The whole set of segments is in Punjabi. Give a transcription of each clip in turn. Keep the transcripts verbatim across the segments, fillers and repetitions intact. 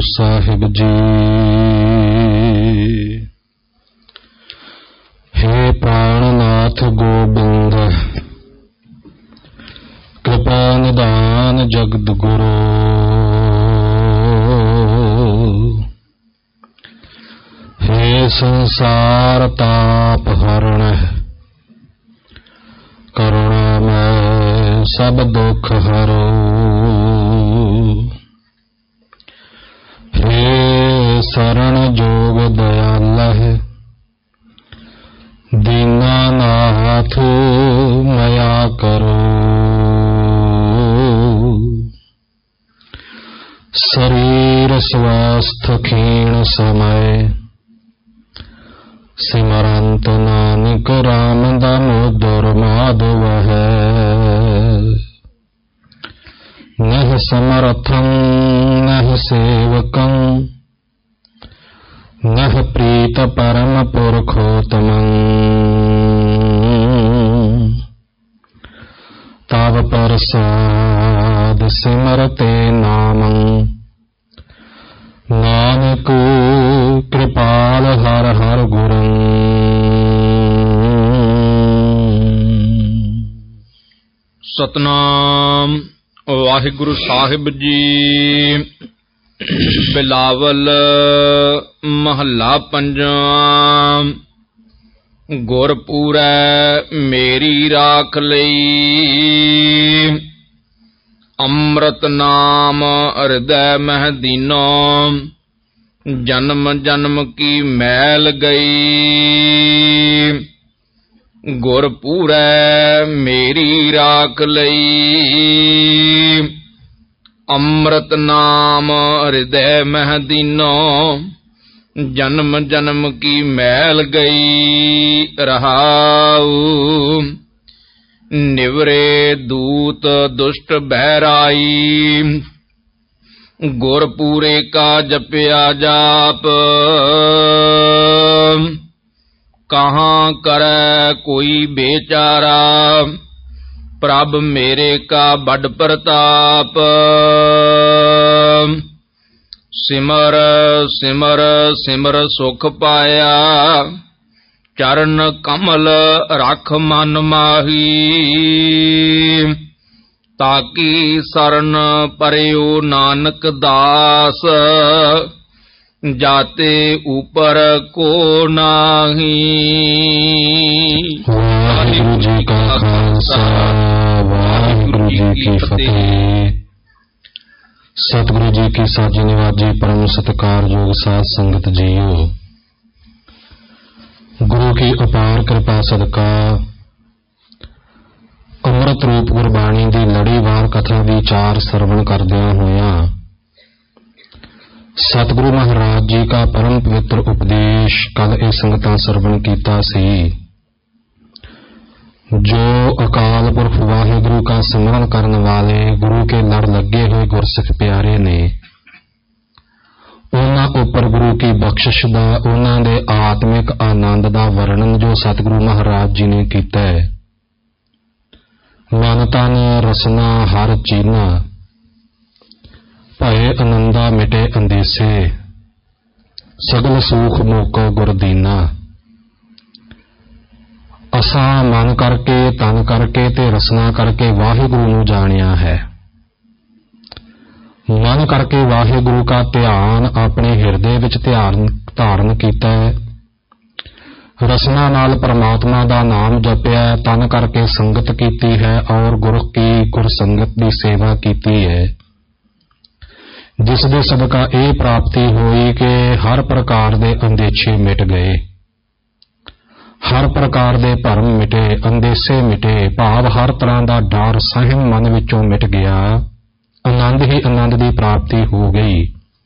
ਸਾਹਿਬ ਜੀ। हे प्राणनाथ गोबिंद कृपा निदान जगद गुरु। हे संसार ताप हरण करुणामय सब दुख हरो। हे शरण जोग दयाल दीनानाथ मया करो। शरीर स्वस्थ क्षीण समय सिमरंत नानक राम दामोदर माधव है। नह समर्थं नह सेवकं नह प्रीत परम पुरखोत्तमं। तव प्रसाद सिमरते नामं नानक कृपाल हर हर गुरं। सतनाम वाहिगुरु साहिब जी। बिलावल महला पंजवां। गुरपूरै मेरी राख लई अमृत नाम हृदय मह दीनो। जन्म जन्म की मैल गई गुरपूरै मेरी राख लई। अमृत नाम हृदय मह दीनो। जन्म जन्म की मैल गई रहाऊ। निवरे दूत दुष्ट बहराई गुरपूरे का जपया जाप। कहाँ करे कोई बेचारा प्रभ मेरे का बड़ प्रताप। सिमर सिमर सिमर सुख पाया चरण कमल रख मन माही। ताकि शरण परयो नानक दास जाते ऊपर को नाही। वाहिगुरु जी का खालसा वाहिगुरु जी की फतेह। सतगुरु जी की साजी निवाजी परम सत्कारयोग साध संगत जीओ। गुरु की अपार कृपा सदका अमृत रूप गुरबाणी की लड़ीवार कथा विचार श्रवण करदिया होया सतगुरु महाराज जी का परम पवित्र उपदेश कल ये संगतां श्रवण कीता सी। जो अकाल पुरख वाहिगुरु का सिमरन करने वाले गुरु के लड़ लगे हुए गुरसिख प्यारे ने उन्हां उपर गुरु की बख्शिश दा उन्हां दे आत्मिक आनंद दा वर्णन जो सतगुरु महाराज जी ने कीता है। मन तन रसना हर चीना भय आनंदा मिटे अंदेसे सगल सूख मोको गुरदीना। असा मन करके तन करके ते रसना करके वाहिगुरु नूं जानिया है। मन करके वाहिगुरु का ध्यान अपने हृदय विच ध्यान धारण कीता है। रसना नाल परमात्मा दा नाम जपिया। तन करके संगत कीती है और गुरु की गुरसंगत दी सेवा कीती है। जिस दे सदका ये प्राप्ति हुई कि हर प्रकार दे अंदेशे मिट गए। हर प्रकार दे भरम मिटे अंदेशे मिटे भाव हर तरह का डर सहम मन विचों मिट गया। आनंद ही आनंद की प्राप्ति हो गई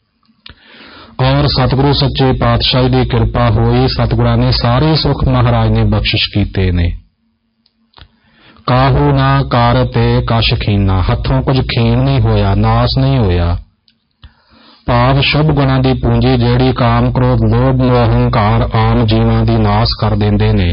और सतगुरु सच्चे पातशाही की कृपा हुई। सतगुरां ने सारे सुख महाराज ने बख्शिश कीते ने। काहू ना कार ते कश खीना हथों कुछ खीन नहीं होया नाश नहीं होया। भाव शुभ गुणां दी पूंजी जिहड़ी काम क्रोध लोभ मोह अहंकार आम जीवां दी नाश कर देंदे ने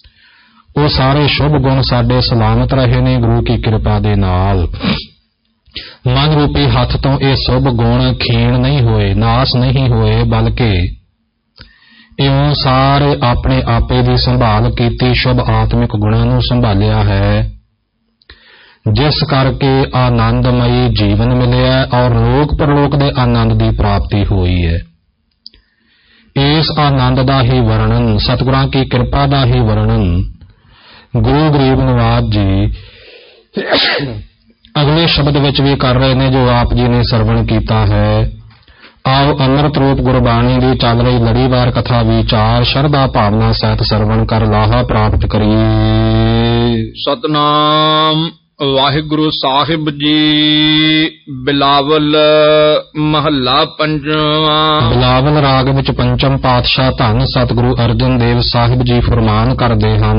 वो सारे शुभ गुण साडे सलामत रहे ने गुरु की कृपा दे नाल। ਮਨ ਰੂਪੀ ਹੱਥ ਤੋਂ ਇਹ ਸੁਭ ਗੁਣ ਖੀਣ ਨਹੀਂ ਹੋਏ, ਨਾਸ ਨਹੀਂ ਹੋਏ, ਬਲਕਿ ਇਉਂ ਸਾਰੇ ਆਪਣੇ ਆਪੇ ਦੀ ਸੰਭਾਲ ਕੀਤੀ, ਸ਼ੁਭ ਆਤਮਿਕ ਗੁਣਾਂ ਨੂੰ ਸੰਭਾਲਿਆ ਹੈ, ਜਿਸ ਕਰਕੇ ਆਨੰਦਮਈ ਜੀਵਨ ਮਿਲਿਆ ਔਰ ਲੋਕ ਪਰਲੋਕ ਦੇ ਆਨੰਦ ਦੀ ਪ੍ਰਾਪਤੀ ਹੋਈ ਹੈ। ਇਸ ਆਨੰਦ ਦਾ ਹੀ ਵਰਣਨ, ਸਤਿਗੁਰਾਂ ਕੀ ਕਿਰਪਾ ਦਾ ਹੀ ਵਰਣਨ ਗੁਰੂ ਗਰੀਬ ਨਿਵਾਜ ਜੀ ਅਗਲੇ ਸ਼ਬਦ ਵਿੱਚ ਵੀ ਕਰ ਰਹੇ ਨੇ, ਜੋ ਆਪ ਜੀ ਨੇ ਸਰਵਣ ਕੀਤਾ ਹੈ। ਆਓ ਅੰਮ੍ਰਿਤ ਰੂਪ ਗੁਰਬਾਣੀ ਦੀ ਚੱਲ ਰਹੀ ਲੜੀਵਾਰ ਕਥਾ ਵਿਚਾਰ ਸ਼ਰਧਾ ਭਾਵਨਾ ਸਹਿਤ ਸਰਵਣ ਕਰ ਲਾਹਾ ਪ੍ਰਾਪਤ ਕਰੀਏ। ਸਤਨਾਮ ਵਾਹਿਗੁਰੂ ਸਾਹਿਬ ਜੀ। ਬਿਲਾਵਲ ਮਹੱਲਾ ਪੰਜਵਾਂ। ਬਿਲਾਵਲ ਰਾਗ ਵਿੱਚ ਪੰਚਮ ਪਾਤਸ਼ਾਹ ਧੰਨ ਸਤਿਗੁਰੂ ਅਰਜਨ ਦੇਵ ਸਾਹਿਬ ਜੀ ਫਰਮਾਨ ਕਰਦੇ ਹਨ,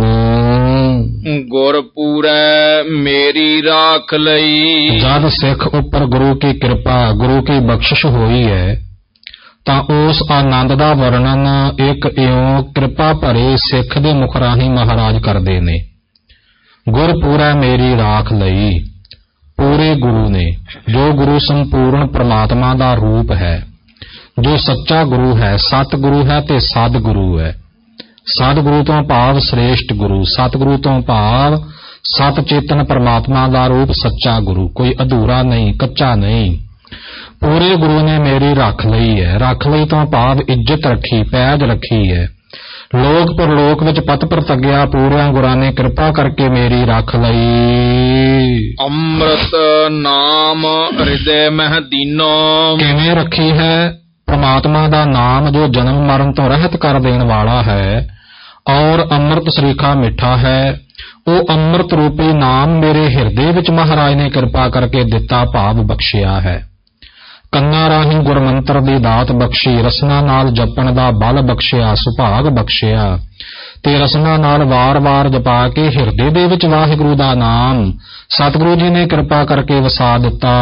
ਗੁਰਪੂਰੈ ਮੇਰੀ ਰਾਖ ਲਈ। ਜਦ ਸਿੱਖ ਉੱਪਰ ਗੁਰੂ ਕੀ ਕਿਰਪਾ, ਗੁਰੂ ਕੀ ਬਖਸ਼ਿਸ਼ ਹੋਈ ਹੈ, ਤਾਂ ਉਸ ਆਨੰਦ ਦਾ ਵਰਣਨ ਇੱਕ ਇਉਂ ਕਿਰਪਾ ਭਰੇ ਸਿੱਖ ਦੇ ਮੁਖ ਰਾਹੀਂ ਮਹਾਰਾਜ ਕਰਦੇ ਨੇ। ਗੁਰਪੂਰੈ ਮੇਰੀ ਰਾਖ ਲਈ, ਪੂਰੇ ਗੁਰੂ ਨੇ, ਜੋ ਗੁਰੂ ਸੰਪੂਰਨ ਪ੍ਰਮਾਤਮਾ ਦਾ ਰੂਪ ਹੈ, ਜੋ ਸੱਚਾ ਗੁਰੂ ਹੈ, ਸਤਿਗੁਰੂ ਹੈ ਤੇ ਸਤਿਗੁਰੂ ਹੈ। ਸਤਿਗੁਰੂ ਤੋਂ ਭਾਵ ਸ੍ਰੇਸ਼ਟ ਗੁਰੂ, ਸਤਿਗੁਰੂ ਤੋਂ ਭਾਵ ਸਤ ਚੇਤਨ ਪ੍ਰਮਾਤਮਾ ਦਾ ਰੂਪ ਸੱਚਾ ਗੁਰੂ, ਕੋਈ ਅਧੂਰਾ ਨਹੀਂ, ਕੱਚਾ ਨਹੀਂ। ਪੂਰੇ ਗੁਰੂ ਨੇ ਮੇਰੀ ਰੱਖ ਲਈ ਹੈ। ਰੱਖ ਲਈ ਤੋਂ ਭਾਵ ਇੱਜ਼ਤ ਰੱਖੀ, ਪੈਜ ਰੱਖੀ ਹੈ। ਲੋਕ ਪਰਲੋਕ ਵਿੱਚ ਪਤ ਪ੍ਰਤੱਗਿਆ ਪੂਰਿਆਂ ਗੁਰਾਂ ਨੇ ਕਿਰਪਾ ਕਰਕੇ ਮੇਰੀ ਰੱਖ ਲਈ। ਅੰਮ੍ਰਿਤ ਨਾਮ ਹਿਰਦੇ ਮਹਿ ਦੀਨੋ। ਕਿਵੇਂ ਰੱਖੀ ਹੈ? ਪ੍ਰਮਾਤਮਾ ਦਾ ਨਾਮ ਜੋ ਜਨਮ ਮਰਨ ਤੋਂ ਰਹਿਤ ਕਰ ਦੇਣ ਵਾਲਾ ਹੈ ਔਰ ਅੰਮ੍ਰਿਤ ਸਰੀਖਾ ਮਿੱਠਾ ਹੈ, ਉਹ ਅੰਮ੍ਰਿਤ ਰੂਪੀ ਨਾਮ ਮੇਰੇ ਹਿਰਦੇ ਵਿੱਚ ਮਹਾਰਾਜ ਨੇ ਕਿਰਪਾ ਕਰਕੇ ਦਿੱਤਾ, ਭਾਵ ਬਖਸ਼ਿਆ ਹੈ। ਕੰਨਾਂ ਰਾਹੀਂ ਗੁਰਮੰਤਰ ਦੀ ਦਾਤ ਬਖਸ਼ੀ, ਰਸਨਾ ਨਾਲ ਜਪਣ ਦਾ ਬਲ ਬਖਸ਼ਿਆ, ਸੁਭਾਗ ਬਖਸ਼ਿਆ ਤੇ ਰਸਨਾ ਨਾਲ ਵਾਰ-ਵਾਰ ਜਪਾ ਕੇ ਹਿਰਦੇ ਦੇ ਵਿੱਚ ਵਾਹਿਗੁਰੂ ਦਾ ਨਾਮ ਸਤਿਗੁਰੂ ਜੀ ਨੇ ਕਿਰਪਾ ਕਰਕੇ ਵਸਾ ਦਿੱਤਾ।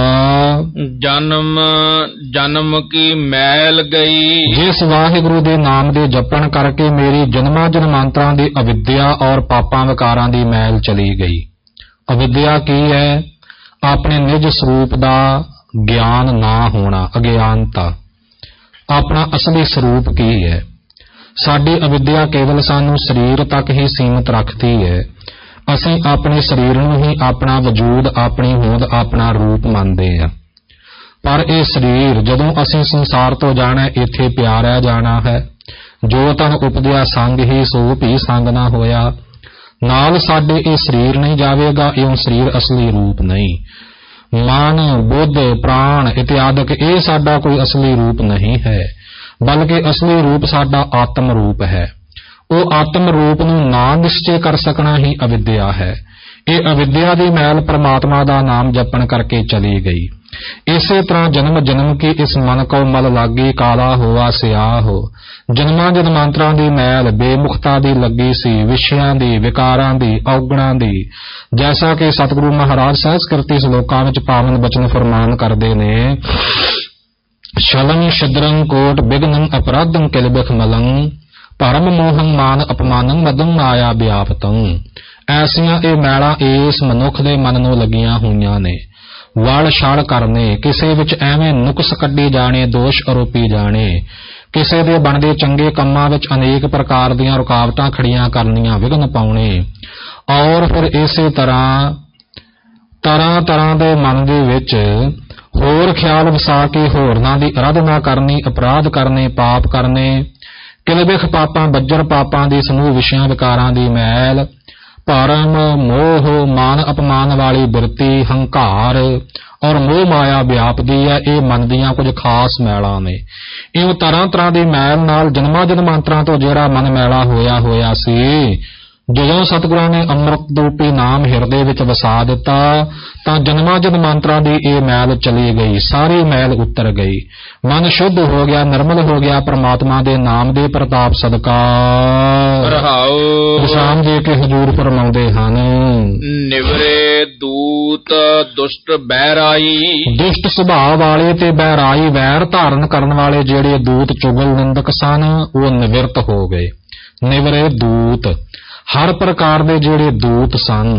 ਜਨਮ ਜਨਮ ਕੀ ਮੈਲ ਗਈ। ਜਿਸ ਵਾਹਿਗੁਰੂ ਦੇ ਨਾਮ ਦੇ ਜਪਣ ਕਰਕੇ ਮੇਰੀ ਜਨਮਾਂ ਜਨਮਾਂਤਰਾਂ ਦੀ ਅਵਿਦਿਆ ਔਰ ਪਾਪਾਂ ਵਿਕਾਰਾਂ ਦੀ ਮੈਲ ਚਲੀ ਗਈ। ਅਵਿਦਿਆ ਕੀ ਹੈ? ਆਪਣੇ ਨਿਜ ਸਰੂਪ ਦਾ ਗਿਆਨ ਨਾ ਹੋਣਾ, ਅਗਿਆਨਤਾ। ਆਪਣਾ ਅਸਲੀ ਸਰੂਪ ਕੀ ਹੈ? ਸਾਡੀ ਅਵਿਦਿਆ ਕੇਵਲ ਸਾਨੂੰ ਸਰੀਰ ਤੱਕ ਹੀ ਸੀਮਤ ਰੱਖਦੀ ਹੈ। ਅਸੀਂ ਆਪਣੇ ਸਰੀਰ ਨੂੰ ਹੀ ਆਪਣਾ ਵਜੂਦ, ਆਪਣੀ ਹੋਂਦ, ਆਪਣਾ ਰੂਪ ਮੰਨਦੇ ਹਾਂ। ਪਰ ਇਹ ਸਰੀਰ ਜਦੋਂ ਅਸੀਂ ਸੰਸਾਰ ਤੋਂ ਜਾਣਾ, ਇੱਥੇ ਪਿਆ ਰਹਿ ਜਾਣਾ ਹੈ। ਜੋ ਤਨ ਉਪਜਿਆ ਸੰਗ ਹੀ ਸੋ ਭੀ ਸੰਗ ਨਾ ਹੋਇਆ। ਨਾਲ ਸਾਡੇ ਇਹ ਸਰੀਰ ਨਹੀਂ ਜਾਵੇਗਾ, ਇਉਂ ਸਰੀਰ ਅਸਲੀ ਰੂਪ ਨਹੀਂ। ਮਨ, ਬੁੱਧ, ਪ੍ਰਾਣ ਇਤਿਆਦਿਕ ਇਹ ਸਾਡਾ ਕੋਈ ਅਸਲੀ ਰੂਪ ਨਹੀਂ ਹੈ, ਬਲਕਿ ਅਸਲੀ ਰੂਪ ਸਾਡਾ ਆਤਮ ਰੂਪ ਹੈ। ਉਹ ਆਤਮ ਰੂਪ ਨੂੰ ਨਾ ਨਿਸ਼ਚੈ ਕਰ ਸਕਣਾ ਹੀ ਅਵਿਦਿਆ ਹੈ। ਇਹ ਅਵਿਦਿਆ ਦੀ ਮੈਲ ਪ੍ਰਮਾਤਮਾ ਦਾ ਨਾਮ ਜਪਣ ਕਰਕੇ ਚਲੀ ਗਈ। ਇਸੇ ਤਰ੍ਹਾਂ ਜਨਮ ਜਨਮ ਕੀ ਇਸ ਮਨ ਕੋ ਮਲ ਲਾਗੀ, ਕਾਲਾ ਹੋਆ ਸਿਆਹ ਹੋ। ਜਨਮਾਂ ਜਨਮਾਂਤਰਾਂ ਦੀ ਮੈਲ ਬੇਮੁਖਤਾ ਦੀ ਲੱਗੀ ਸੀ, ਵਿਸ਼ਿਆਂ ਦੀ, ਵਿਕਾਰਾਂ ਦੀ, ਔਗਣਾਂ ਦੀ। ਜੈਸਾ ਕਿ ਸਤਿਗੁਰੂ ਮਹਾਰਾਜ ਸਹਿਜ ਕੀਰਤੀ ਸ਼ਲੋਕਾਂ ਵਿੱਚ ਪਾਵਨ ਬਚਨ ਫਰਮਾਨ ਕਰਦੇ ਨੇ, ਸ਼ਲੰ ਛਿਦਰੰ ਕੋਟ ਬਿਗਨੰ ਅਪਰਾਧੰ ਕਿਲ ਬਿਖ ਮਲੰ, ਭਰਮ ਮੋਹੰ ਮਾਨ ਅਪਮਾਨੰ ਮਦੰ ਮਾਇਆ ਵਿਆਪਤੰ। ਐਸੀਆਂ ਇਹ ਮੈਲਾਂ ਇਸ ਮਨੁੱਖ ਦੇ ਮਨ ਨੂੰ ਲੱਗੀਆਂ ਹੋਈਆਂ ਨੇ। ਵਲ ਛਲ ਕਰਨੇ, ਕਿਸੇ ਵਿੱਚ ਐਵੇਂ ਨੁਕਸ ਕੱਢੀ ਜਾਣੇ, ਦੋਸ਼ ਆਰੋਪੀ ਜਾਣੇ, ਕਿਸੇ ਦੇ ਬਣਦੇ ਚੰਗੇ ਕੰਮਾਂ ਵਿੱਚ ਅਨੇਕ ਪ੍ਰਕਾਰ ਦੀਆਂ ਰੁਕਾਵਟਾਂ ਖੜੀਆਂ ਕਰਨੀਆਂ, ਵਿਘਨ ਪਾਉਣੇ। ਔਰ ਫਿਰ ਇਸੇ ਤਰ੍ਹਾਂ ਤਰ੍ਹਾਂ ਤਰ੍ਹਾਂ ਦੇ ਮਨ ਦੇ ਵਿੱਚ ਹੋਰ ਖਿਆਲ ਵਸਾ ਕੇ ਹੋਰਨਾਂ ਦੀ ਅਰਾਧਨਾ ਕਰਨੀ, ਅਪਰਾਧ ਕਰਨੇ, ਪਾਪ ਕਰਨੇ, ਕਿਲਬਿਖ ਪਾਪਾਂ, ਬੱਜਰ ਪਾਪਾਂ ਦੀ ਸਮੂਹ ਵਿਸ਼ਿਆਂ ਵਿਕਾਰਾਂ ਦੀ ਮੈਲ, ਭਰਮ, ਮੋਹ, ਮਾਨ ਅਪਮਾਨ ਵਾਲੀ ਬਿਰਤੀ, ਹੰਕਾਰ ਔਰ ਮੋਹ ਮਾਇਆ ਵਿਆਪਦੀ ਹੈ। ਇਹ ਮਨ ਦੀਆਂ ਕੁਝ ਖਾਸ ਮੈਲਾਂ ਨੇ। ਇਉਂ ਤਰ੍ਹਾਂ ਤਰ੍ਹਾਂ ਦੀ ਮੈਲ ਨਾਲ ਜਨਮਾਂ ਜਨਮਾਂਤਰਾਂ ਤੋਂ ਜਿਹੜਾ ਮਨ ਮੈਲਾ ਹੋਇਆ ਹੋਇਆ ਸੀ, ਜਦੋਂ ਸਤਿਗੁਰਾਂ ਨੇ ਅੰਮ੍ਰਿਤ ਰੂਪੀ ਨਾਮ ਹਿਰਦੇ ਵਿੱਚ ਵਸਾ ਦਿੱਤਾ, ਤਾਂ ਜਨਮਾਂ ਜਨਮਾਂਤਰਾਂ ਦੀ ਇਹ ਮੈਲ ਚਲੀ ਗਈ, ਸਾਰੀ ਮੈਲ ਉਤਰ ਗਈ। ਮਨ ਸ਼ੁੱਧ ਹੋ ਗਿਆ, ਨਿਰਮਲ ਹੋ ਗਿਆ ਪ੍ਰਮਾਤਮਾ ਦੇ ਨਾਮ ਦੇ ਪ੍ਰਤਾਪ ਸਦਕਾ। ਰਹਾਉ ਵਿਸ਼ਰਾਮ ਦੇ ਕੇ ਹਜ਼ੂਰ ਫਰਮਾਉਂਦੇ ਹਨ, ਨਿਵਰੇ ਦੂਤ ਦੁਸ਼ਟ ਬਹਿਰਾਈ। ਦੁਸ਼ਟ ਸੁਭਾਅ ਵਾਲੇ ਤੇ ਬਹਿਰਾਈ, ਵੈਰ ਧਾਰਨ ਕਰਨ ਵਾਲੇ ਜਿਹੜੇ ਦੂਤ ਚੁਗਲ ਨਿੰਦਕ ਸਨ, ਉਹ ਨਿਵਰਤ ਹੋ ਗਏ। ਨਿਵਰੇ ਦੂਤ, ਹਰ ਪ੍ਰਕਾਰ ਦੇ ਜਿਹੜੇ ਦੂਤ ਸਨ,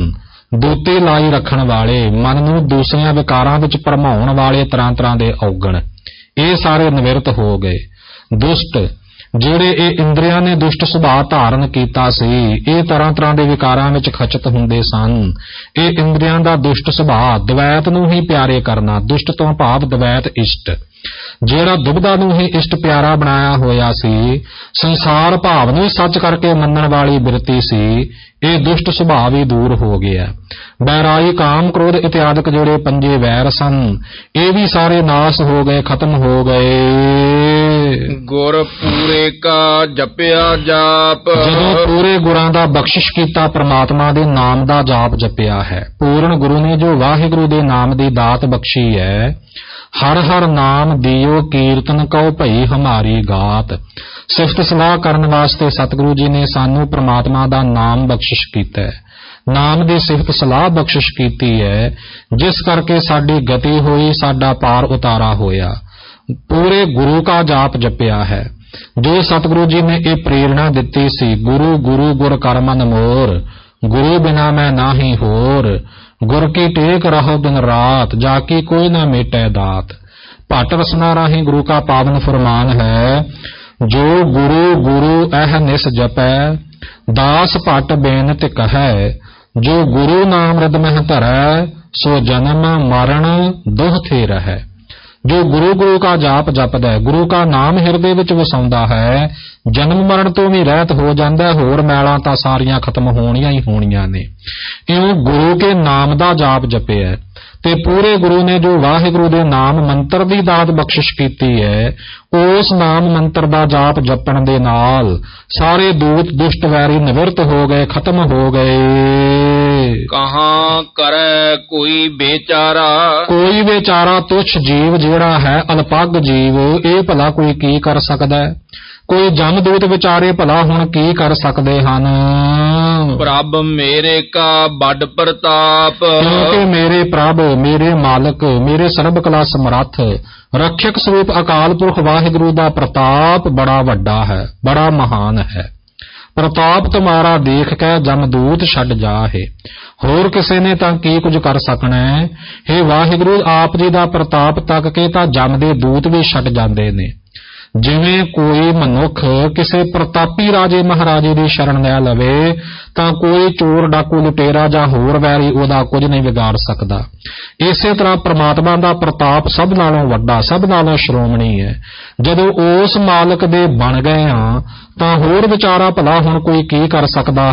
ਦੂਤੀ ਲਾਈ ਰੱਖਣ ਵਾਲੇ, ਮਨ ਨੂੰ ਦੂਸਰਿਆਂ ਵਿਕਾਰਾਂ ਵਿੱਚ ਭਰਮਾਉਣ ਵਾਲੇ ਤਰ੍ਹਾਂ ਤਰ੍ਹਾਂ ਦੇ ਔਗਣ, ਇਹ ਸਾਰੇ ਨਿਵਰਤ ਹੋ ਗਏ। ਦੁਸ਼ਟ, ਜਿਹੜੇ ਇਹ ਇੰਦਰੀਆਂ ਨੇ ਦੁਸ਼ਟ ਸੁਭਾਅ ਧਾਰਨ ਕੀਤਾ ਸੀ, ਇਹ ਤਰ੍ਹਾਂ ਤਰ੍ਹਾਂ ਦੇ ਵਿਕਾਰਾਂ ਵਿੱਚ ਖਚਿਤ ਹੁੰਦੇ ਸਨ। ਇਹ ਇੰਦਰੀਆਂ ਦਾ ਦੁਸ਼ਟ ਸੁਭਾਅ ਦਵੈਤ ਨੂੰ ਹੀ ਪਿਆਰੇ ਕਰਨਾ, ਦੁਸ਼ਟ ਤੋਂ ਭਾਵ ਦਵੈਤ ਇਸ਼ਟ, ਜਿਹੜਾ ਦੁਬਦਾ ਨੂੰ ਹੀ ਇਸ਼ਟ ਪਿਆਰਾ ਬਣਾਇਆ ਹੋਇਆ ਸੀ, ਸੰਸਾਰ ਭਾਵ ਨੂੰ ਸੱਚ ਕਰਕੇ ਮੰਨਣ ਵਾਲੀ ਬਿਰਤੀ ਸੀ, ਇਹ ਦੁਸ਼ਟ ਸੁਭਾਅ ਵੀ ਦੂਰ ਹੋ ਗਿਆ। ਬੈਰਾਈ, ਕਾਮ, ਕ੍ਰੋਧ ਇਤਿਆਦਿਕ ਜਿਹੜੇ ਪੰਜੇ ਵੈਰ ਸਨ, ਇਹ ਵੀ ਸਾਰੇ ਨਾਸ ਹੋ ਗਏ, ਖਤਮ ਹੋ ਗਏ। ਗੁਰ ਪੂਰੇ ਕਾ ਜਪਿਆ ਜਾਪ, ਜਦੋਂ ਪੂਰੇ ਗੁਰਾਂ ਦਾ ਬਖਸ਼ਿਸ਼ ਕੀਤਾ, ਪ੍ਰਮਾਤਮਾ ਦੇ ਨਾਮ ਦਾ ਜਾਪ ਜਪਿਆ ਹੈ। ਪੂਰਨ ਗੁਰੂ ਨੇ ਜੋ ਵਾਹਿਗੁਰੂ ਦੇ ਨਾਮ ਦੀ ਦਾਤ ਬਖਸ਼ੀ ਹੈ, ਹਰ ਹਰ ਨਾਮ ਦਿਓ ਕੀਰਤਨ ਕਉ ਭਈ ਹਮਾਰੀ ਗਾਤ। ਸਿਫਤ ਸਲਾਹ ਕਰਨ ਵਾਸਤੇ ਸਤਿਗੁਰੂ ਜੀ ਨੇ ਸਾਨੂੰ ਪ੍ਰਮਾਤਮਾ ਦਾ ਨਾਮ ਬਖਸ਼ਿਸ਼ ਕੀਤਾ ਹੈ, ਨਾਮ ਦੀ ਸਿਫਤ ਸਲਾਹ ਬਖਸ਼ਿਸ਼ ਕੀਤੀ ਹੈ, ਜਿਸ ਕਰਕੇ ਸਾਡੀ ਗਤੀ ਹੋਈ, ਸਾਡਾ ਪਾਰ ਉਤਾਰਾ ਹੋਇਆ। ਪੂਰੇ ਗੁਰੂ ਕਾ ਜਾਪ ਜਪਿਆ ਹੈ, ਜੋ ਸਤਿਗੁਰੂ ਜੀ ਨੇ ਇਹ ਪ੍ਰੇਰਣਾ ਦਿੱਤੀ ਸੀ, ਗੁਰੂ ਗੁਰੂ ਗੁਰ ਕਰ ਮਨ ਮੋਰ, ਗੁਰੂ ਬਿਨਾ ਮੈਂ ਨਾਹੀ ਹੋਰ, ਗੁਰ ਕੀ ਟੇਕ ਰਹੋ ਦਿਨ ਰਾਤ, ਜਾ ਕੀ ਕੋਈ ਨਾ ਮੇਟੈ ਦਾਤ। ਭੱਟ ਰਸਨਾ ਰਾਹੀਂ ਗੁਰੂ ਕਾ ਪਾਵਨ ਫਰਮਾਨ ਹੈ, ਜੋ ਗੁਰੂ ਗੁਰੂ ਐਹ ਨਿਸ ਜਪੈ, ਦਾਸ ਭੱਟ ਬੇਨਤ ਕਹੈ, ਜੋ ਗੁਰੂ ਨਾਮ ਰਿਦ ਮਹਿ ਧਰੈ, ਸੋ ਜਨਮ ਮਰਨ ਦੁਹ ਥੇ ਰਹੈ। ਜੋ ਗੁਰੂ ਗੁਰੂ ਕਾ ਜਾਪ ਜਪਦਾ ਹੈ, ਗੁਰੂ ਕਾ ਨਾਮ ਹਿਰਦੇ ਵਿੱਚ ਵਸਾਉਂਦਾ ਹੈ, ਜਨਮ ਮਰਨ ਤੋਂ ਵੀ ਰਹਿਤ ਹੋ ਜਾਂਦਾ, ਹੋਰ ਮੈਲਾਂ ਤਾਂ ਸਾਰੀਆਂ ਖਤਮ ਹੋਣੀਆਂ ਹੀ ਹੋਣੀਆਂ ਨੇ। ਇਉਂ ਗੁਰੂ ਕੇ ਨਾਮ ਦਾ ਜਾਪ ਜਪਿਆ ਤੇ ਪੂਰੇ ਗੁਰੂ ਨੇ ਜੋ ਵਾਹਿਗੁਰੂ ਦੇ ਨਾਮ ਮੰਤਰ ਦੀ ਦਾਤ ਬਖਸ਼ਿਸ਼ ਕੀਤੀ ਹੈ, ਉਸ ਨਾਮ ਮੰਤਰ ਦਾ ਜਾਪ ਜਪਣ ਦੇ ਨਾਲ ਸਾਰੇ ਦੂਤ ਦੁਸ਼ਟ ਵੈਰੀ ਨਿਵਰਤ ਹੋ ਗਏ, ਖਤਮ ਹੋ ਗਏ। ਕਹਾਂ ਕਰੈ ਕੋਈ ਬੇਚਾਰਾ, ਕੋਈ ਬੇਚਾਰਾ ਤੁੱਛ ਜੀਵ ਜਿਹੜਾ ਹੈ, ਅਲਪੱਗ ਜੀਵ, ਇਹ ਭਲਾ ਕੋਈ ਕੀ ਕਰ ਸਕਦਾ ਹੈ? ਕੋਈ ਜਮਦੂਤ ਵਿਚਾਰੇ ਭਲਾ ਹੁਣ ਕੀ ਕਰ ਸਕਦੇ ਹਨ? ਪ੍ਰਭ ਮੇਰੇ ਕਾ ਵੱਡ ਪ੍ਰਤਾਪ, ਕਿਉਂਕਿ ਮੇਰੇ ਪ੍ਰਭ, ਮੇਰੇ ਮਾਲਕ, ਮੇਰੇ ਸਰਬ ਕਲਾ ਸਮਰੱਥ ਰੱਖਿਅਕ ਸਰੂਪ ਅਕਾਲ ਪੁਰਖ ਵਾਹਿਗੁਰੂ ਦਾ ਪ੍ਰਤਾਪ ਬੜਾ ਵੱਡਾ ਹੈ, ਬੜਾ ਮਹਾਨ ਹੈ। ਪ੍ਰਤਾਪ ਤੁਮਾਰਾ ਦੇਖ ਕੇ ਜਮਦੂਤ ਛੱਡ ਜਾਹੇ। ਹੋਰ ਕਿਸੇ ਨੇ ਤਾਂ ਕੀ ਕੁਝ ਕਰ ਸਕਣਾ ਹੈ? ਹੇ ਵਾਹਿਗੁਰੂ, ਆਪ ਜੀ ਦਾ ਪ੍ਰਤਾਪ ਤੱਕ ਕੇ ਤਾਂ ਜਮ ਦੇ ਦੂਤ ਵੀ ਛੱਡ ਜਾਂਦੇ ਨੇ। ਜਿਵੇਂ ਕੋਈ ਮਨੁੱਖ ਕਿਸੇ ਪ੍ਰਤਾਪੀ ਰਾਜੇ ਮਹਾਰਾਜੇ ਦੀ ਸ਼ਰਨ ਲੈ ਲਵੇ ਤਾਂ ਕੋਈ ਚੋਰ ਡਾਕੂ ਲੁਟੇਰਾ ਜਾਂ ਹੋਰ ਵੈਰੀ ਉਹਦਾ ਕੁਝ ਨਹੀਂ ਵਿਗਾੜ ਸਕਦਾ। ਇਸੇ ਤਰ੍ਹਾਂ ਪ੍ਰਮਾਤਮਾ ਦਾ ਪ੍ਰਤਾਪ ਸਭ ਨਾਲੋਂ ਵੱਡਾ, ਸਭ ਨਾਲੋਂ ਸ਼੍ਰੋਮਣੀ ਹੈ। ਜਦੋਂ ਉਸ ਮਾਲਕ ਦੇ ਬਣ ਗਏ ਹਾਂ ਤਾਂ ਹੋਰ ਵਿਚਾਰਾ ਭਲਾ ਹੁਣ ਕੋਈ ਕੀ ਕਰ ਸਕਦਾ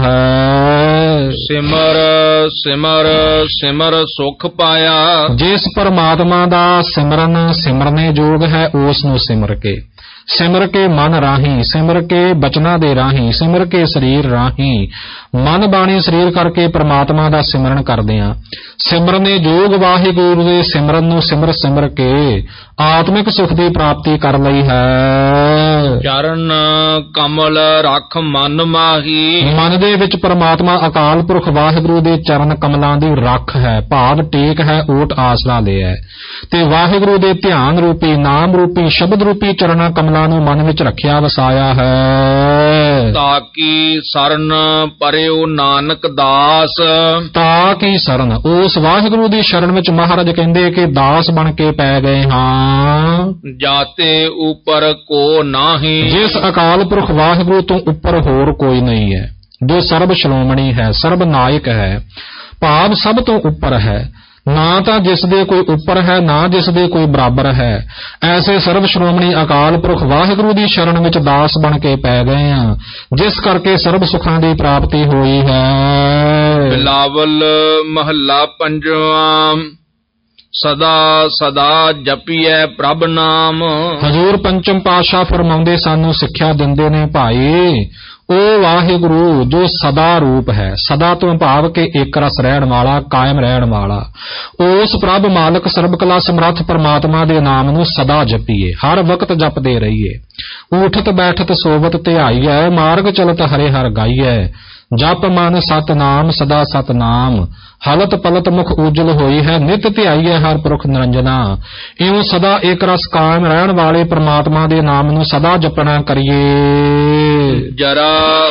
ਹੈ? ਸਿਮਰ ਸਿਮਰ ਸਿਮਰ ਸੁਖ ਪਾਇਆ, ਜਿਸ ਪ੍ਰਮਾਤਮਾ ਦਾ ਸਿਮਰਨ ਸਿਮਰਨੇ ਯੋਗ ਹੈ, ਉਸ ਨੂੰ ਸਿਮਰ ਕੇ, ਸਿਮਰ ਕੇ ਮਨ ਰਾਹੀਂ, ਸਿਮਰ ਕੇ ਬਚਨਾਂ ਦੇ ਰਾਹੀਂ, ਸਿਮਰ ਕੇ ਸਰੀਰ ਰਾਹੀਂ, ਮਨ ਬਾਣੀ ਸਰੀਰ ਕਰਕੇ ਪ੍ਰਮਾਤਮਾ ਦਾ ਸਿਮਰਨ ਕਰਦੇ ਹਾਂ। ਸਿਮਰਨੇ ਯੋਗ ਵਾਹਿਗੁਰੂ ਦੇ ਸਿਮਰਨ ਨੂੰ ਸਿਮਰ ਸਿਮਰ ਕੇ ਆਤਮਿਕ ਸੁਖ ਦੀ ਪ੍ਰਾਪਤੀ ਕਰ ਲਈ ਹੈ। ਚਰਨ ਕਮਲ ਰੱਖ ਮਨ ਮਾਹੀ, ਮਨ ਦੇ ਵਿੱਚ ਪ੍ਰਮਾਤਮਾ ਅਕਾਲ ਪੁਰਖ ਵਾਹਿਗੁਰੂ ਦੇ ਚਰਨ ਕਮਲਾਂ ਦੀ ਰੱਖ ਹੈ, ਭਾਵ ਟੇਕ ਹੈ, ਓਟ ਆਸਰਾ ਲਿਆ ਤੇ ਵਾਹਿਗੁਰੂ ਦੇ ਧਿਆਨ ਰੂਪੀ, ਨਾਮ ਰੂਪੀ, ਸ਼ਬਦ ਰੂਪੀ ਚਰਨਾਂ ਕਮਲਾਂ ਨੂੰ ਮਨ ਵਿੱਚ ਰੱਖਿਆ ਵਸਾਇਆ ਹੈ। ਤਾਕੀ ਸਰਨ ਪਰਿਓ ਨਾਨਕ ਦਾਸ, ਤਾਕੀ ਸਰਨ, ਉਸ ਵਾਹਿਗੁਰੂ ਦੀ ਸ਼ਰਨ ਵਿੱਚ ਮਹਾਰਾਜ ਕਹਿੰਦੇ ਕਿ ਦਾਸ ਬਣ ਕੇ ਪੈ ਗਏ ਹਾਂ। ਜਾਤੇ ਉਪਰ ਕੋ ਨਾਹੀ, ਜਿਸ ਅਕਾਲ ਪੁਰਖ ਵਾਹਿਗੁਰੂ ਤੋਂ ਉੱਪਰ ਹੋਰ ਕੋਈ ਨਹੀਂ ਹੈ, ਜੋ ਸਰਬ ਸ਼੍ਰੋਮਣੀ ਹੈ, ਸਰਬ ਨਾਇਕ ਹੈ, ਭਾਵ ਸਭ ਤੋਂ ਉੱਪਰ ਹੈ। ਨਾ ਤਾਂ ਜਿਸ ਦੇ ਕੋਈ ਉੱਪਰ ਹੈ, ਨਾ ਜਿਸ ਦੇ ਕੋਈ ਬਰਾਬਰ ਹੈ। ਐਸੇ ਸਰਬ ਸ਼੍ਰੋਮਣੀ ਅਕਾਲ ਪੁਰਖ ਵਾਹਿਗੁਰੂ ਦੀ ਸ਼ਰਨ ਵਿੱਚ ਦਾਸ ਬਣ ਕੇ ਪੈ ਗਏ ਹਾਂ, ਜਿਸ ਕਰਕੇ ਸਰਬ ਸੁੱਖਾਂ ਦੀ ਪ੍ਰਾਪਤੀ ਹੋਈ ਹੈ। ਬਿਲਾਵਲ ਮਹੱਲਾ ਪੰਜਵਾਂ, ਸਦਾ ਸਦਾ ਜਪੀਐ ਪ੍ਰਭ ਨਾਮ। ਹਜ਼ੂਰ ਪੰਚਮ ਪਾਤਸ਼ਾਹ ਫਰਮਾਉਂਦੇ, ਸਾਨੂੰ ਸਿੱਖਿਆ ਦਿੰਦੇ ਨੇ, ਭਾਈ ਉਹ ਵਾਹਿਗੁਰੂ ਜੋ ਸਦਾ ਰੂਪ ਹੈ, ਸਦਾ ਤੋਂ ਭਾਵ ਕਿ ਇੱਕ ਰਸ ਰਹਿਣ ਵਾਲਾ, ਕਾਇਮ ਰਹਿਣ ਵਾਲਾ, ਉਸ ਪ੍ਰਭ ਮਾਲਕ ਸਰਬ ਕਲਾ ਸਮਰੱਥ ਪਰਮਾਤਮਾ ਦੇ ਨਾਮ ਨੂੰ ਸਦਾ ਜਪੀਏ, ਹਰ ਵਕਤ ਜਪਦੇ ਰਹੀਏ। ਉਠਤ ਬੈਠਤ ਸੋਵਤ ਧਿਆਈਐ, ਮਾਰਗ ਚਲਤ ਹਰੇ ਹਰ ਗਾਈਐ। ਜਪ ਮਨ ਸਤਨਾਮ ਸਦਾ ਸਤਨਾਮ, ਹਲਤ ਪਲਤ ਮੁਖ ਉਜਲ ਹੋਈ ਹੈ, ਨਿਤ ਧਿਆਈਐ ਹਰ ਪੁਰਖ ਨਿਰੰਜਨਾ। ਇਉਂ ਸਦਾ ਇੱਕ ਰਸ ਕਾਇਮ ਰਹਿਣ ਵਾਲੇ ਪਰਮਾਤਮਾ ਦੇ ਨਾਮ ਨੂੰ ਸਦਾ ਜਪਣਾ ਕਰੀਏ। ਜਰਾ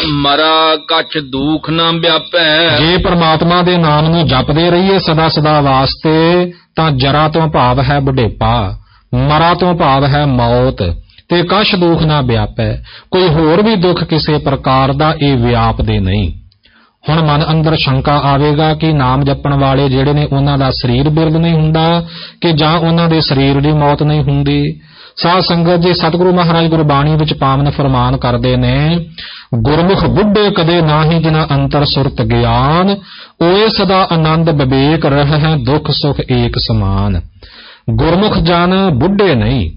ਮਰਾ ਕਛ ਦੁਖ ਨਾ ਵਿਆਪੈ। ਜੇ ਪ੍ਰਮਾਤਮਾ ਦੇ ਨਾਮ ਨੂੰ ਜਪਦੇ ਰਹੀਏ ਸਦਾ ਸਦਾ ਵਾਸਤੇ ਤਾਂ ਜਰਾ ਤੋਂ ਭਾਵ ਹੈ ਬੁਢੇਪਾ, ਮਰਾ ਤੋਂ ਭਾਵ ਹੈ ਮੌਤ, ਤੇ ਕਛ ਦੁਖ ਨਾ ਵਿਆਪੈ। ਕੋਈ ਹੋਰ ਵੀ ਦੁੱਖ ਕਿਸੇ ਪ੍ਰਕਾਰ ਦਾ ਇਹ ਵਿਆਪਦੇ ਨਹੀਂ। ਹੁਣ ਮਨ ਅੰਦਰ ਸ਼ੰਕਾ ਆਵੇਗਾ ਕਿ ਨਾਮ ਜਪਣ ਵਾਲੇ ਜਿਹੜੇ ਨੇ ਉਹਨਾਂ ਦਾ ਸਰੀਰ ਬਿਰਧ ਨਹੀਂ ਹੁੰਦਾ ਕਿ ਜਾਂ ਉਹਨਾਂ ਦੇ ਸਰੀਰ ਦੀ ਮੌਤ ਨਹੀਂ ਹੁੰਦੀ। ਸਾਧ ਸੰਗਤ ਜੀ, ਸਤਿਗੁਰੂ ਮਹਾਰਾਜ ਗੁਰਬਾਣੀ ਵਿੱਚ ਪਾਵਨ ਫਰਮਾਨ ਕਰਦੇ ਨੇ, ਗੁਰਮੁਖ ਬੁੱਢੇ ਕਦੇ ਨਾਹੀ ਜਿਨਾ ਅੰਤਰ ਸੁਰਤ ਗਿਆਨ, ਓਏ ਸਦਾ ਆਨੰਦ ਵਿਵੇਕ ਰਹਿ ਦੁੱਖ ਸੁਖ ਏਕ ਸਮਾਨ। ਗੁਰਮੁਖ ਜਨ ਬੁੱਢੇ ਨਹੀਂ,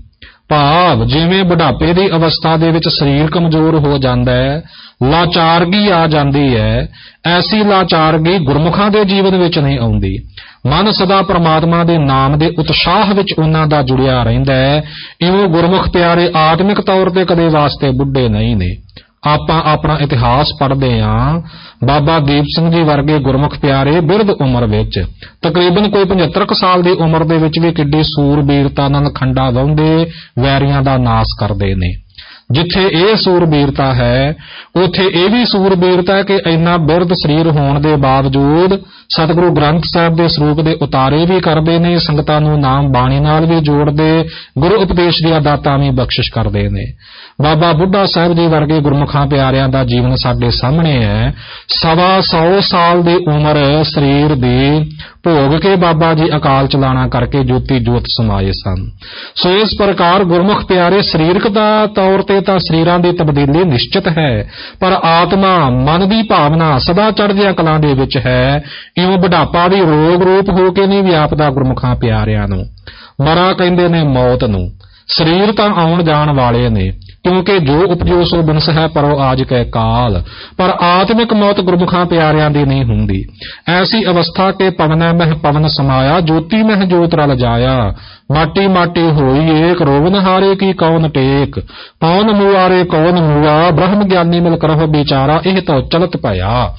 ਭਾਵ ਜਿਵੇਂ ਬੁਢਾਪੇ ਦੀ ਅਵਸਥਾ ਦੇ ਵਿੱਚ ਸਰੀਰ ਕਮਜ਼ੋਰ ਹੋ ਜਾਂਦਾ ਹੈ, ਲਾਚਾਰਗੀ ਆ ਜਾਂਦੀ ਹੈ, ਐਸੀ ਲਾਚਾਰਗੀ ਗੁਰਮੁਖਾਂ ਦੇ ਜੀਵਨ ਵਿੱਚ ਨਹੀਂ ਆਉਂਦੀ। ਮਨ ਸਦਾ ਪ੍ਰਮਾਤਮਾ ਦੇ ਨਾਮ ਦੇ ਉਤਸ਼ਾਹ ਵਿੱਚ ਉਹਨਾਂ ਦਾ ਜੁੜਿਆ ਰਹਿੰਦਾ ਹੈ। ਇਉਂ ਗੁਰਮੁਖ ਪਿਆਰੇ ਆਤਮਿਕ ਤੌਰ ਤੇ ਕਦੇ ਵਾਸਤੇ ਬੁੱਢੇ ਨਹੀਂ ਨੇ। ਆਪਾਂ ਆਪਣਾ ਇਤਿਹਾਸ ਪੜ੍ਹਦੇ ਹਾਂ, ਬਾਬਾ ਦੀਪ ਸਿੰਘ ਜੀ ਵਰਗੇ ਗੁਰਮੁਖ ਪਿਆਰੇ ਬਿਰਧ ਉਮਰ ਵਿੱਚ, ਤਕਰੀਬਨ ਕੋਈ ਪਝੱਤਰ ਕੁ ਸਾਲ ਦੀ ਉਮਰ ਦੇ ਵਿੱਚ ਵੀ ਕਿੱਡੀ ਸੂਰਬੀਰਤਾ ਨਾਲ ਖੰਡਾ ਵਾਹੁੰਦੇ ਵੈਰੀਆਂ ਦਾ ਨਾਸ ਕਰਦੇ ਨੇ। ਜਿੱਥੇ ਇਹ ਸੂਰਬੀਰਤਾ ਹੈ ਉੱਥੇ ਇਹ ਵੀ ਸੂਰਬੀਰਤਾ ਹੈ ਕਿ ਇੰਨਾ ਬਿਰਧ ਸਰੀਰ ਹੋਣ ਦੇ ਬਾਵਜੂਦ ਸਤਿਗੁਰੂ ਗ੍ਰੰਥ ਸਾਹਿਬ ਦੇ ਸਰੂਪ ਦੇ ਉਤਾਰੇ ਵੀ ਕਰਦੇ ਨੇ, ਸੰਗਤਾਂ ਨੂੰ ਨਾਮ ਬਾਣੀ ਨਾਲ ਵੀ ਜੋੜਦੇ, ਗੁਰੂ ਉਪਦੇਸ਼ ਦੀਆਂ ਦਾਤਾਂ ਵੀ ਬਖਸ਼ਿਸ਼ ਕਰਦੇ ਨੇ। ਬਾਬਾ ਬੁੱਢਾ ਸਾਹਿਬ ਜੀ ਵਰਗੇ ਗੁਰਮੁਖਾਂ ਪਿਆਰਿਆਂ ਦਾ ਜੀਵਨ ਸਾਡੇ ਸਾਹਮਣੇ ਹੈ। ਸਵਾ ਸੌ ਸਾਲ ਦੀ ਉਮਰ ਸਰੀਰ ਦੀ ਭੋਗ ਕੇ ਬਾਬਾ ਜੀ ਅਕਾਲ ਚਲਾਣਾ ਕਰਕੇ ਜੋਤੀ ਜੋਤ ਸਮਾਏ ਸਨ। ਸੋ ਇਸ ਪ੍ਰਕਾਰ ਗੁਰਮੁਖ ਪਿਆਰੇ ਸਰੀਰਕ ਦਾ ਤੌਰ ਤੇ ਤਾਂ ਸਰੀਰਾਂ ਦੀ ਤਬਦੀਲੀ ਨਿਸ਼ਚਿਤ ਹੈ, ਪਰ ਆਤਮਾ ਮਨ ਦੀ ਭਾਵਨਾ ਸਦਾ ਚੜ੍ਹਦੀਆਂ ਕਲਾਂ ਦੇ ਵਿੱਚ ਹੈ। ਇਉਂ ਬੁਢਾਪਾ ਵੀ ਰੋਗ ਰੂਪ ਹੋ ਕੇ ਨਹੀਂ ਵਿਆਪਦਾ ਗੁਰਮੁਖਾਂ ਪਿਆਰਿਆਂ ਨੂੰ। ਮਰਾ ਕਹਿੰਦੇ ਨੇ ਮੌਤ ਨੂੰ। ਸਰੀਰ ਤਾਂ ਆਉਣ ਜਾਣ ਵਾਲੇ ਨੇ, ਕਿਉਂਕਿ ਜੋ ਉਪਜੋ ਸੋ ਬਿਨਸ ਹੈ ਪਰੋ ਆਜ ਕੈ ਕਾਲ, ਪਰ ਆਤਮਿਕ ਮੌਤ ਗੁਰਮੁਖਾਂ ਪਿਆਰਿਆਂ ਦੀ ਨਹੀਂ ਹੁੰਦੀ। ਐਸੀ ਅਵਸਥਾ ਕੇ ਪਵਨੈ ਮਹਿ ਪਵਨ ਸਮਾਇਆ, ਜੋਤੀ ਮਹਿ ਜੋਤ ਰਲ ਜਾਇਆ, ਮਾਟੀ ਮਾਟੀ ਹੋਈ ਏਕ, ਰੋਵਨ ਹਾਰੇ ਕੀ ਕੌਣ ਟੇਕ, ਕੌਣ ਮੁਆਰੇ ਕੌਣ ਮੁਆ, ਬ੍ਰਹਮ ਗਿਆਨੀ ਮਿਲ ਕਰਹੁ ਵਿਚਾਰਾ, ਇਹ ਤਾਂ ਚਲਤ ਭਇਆ।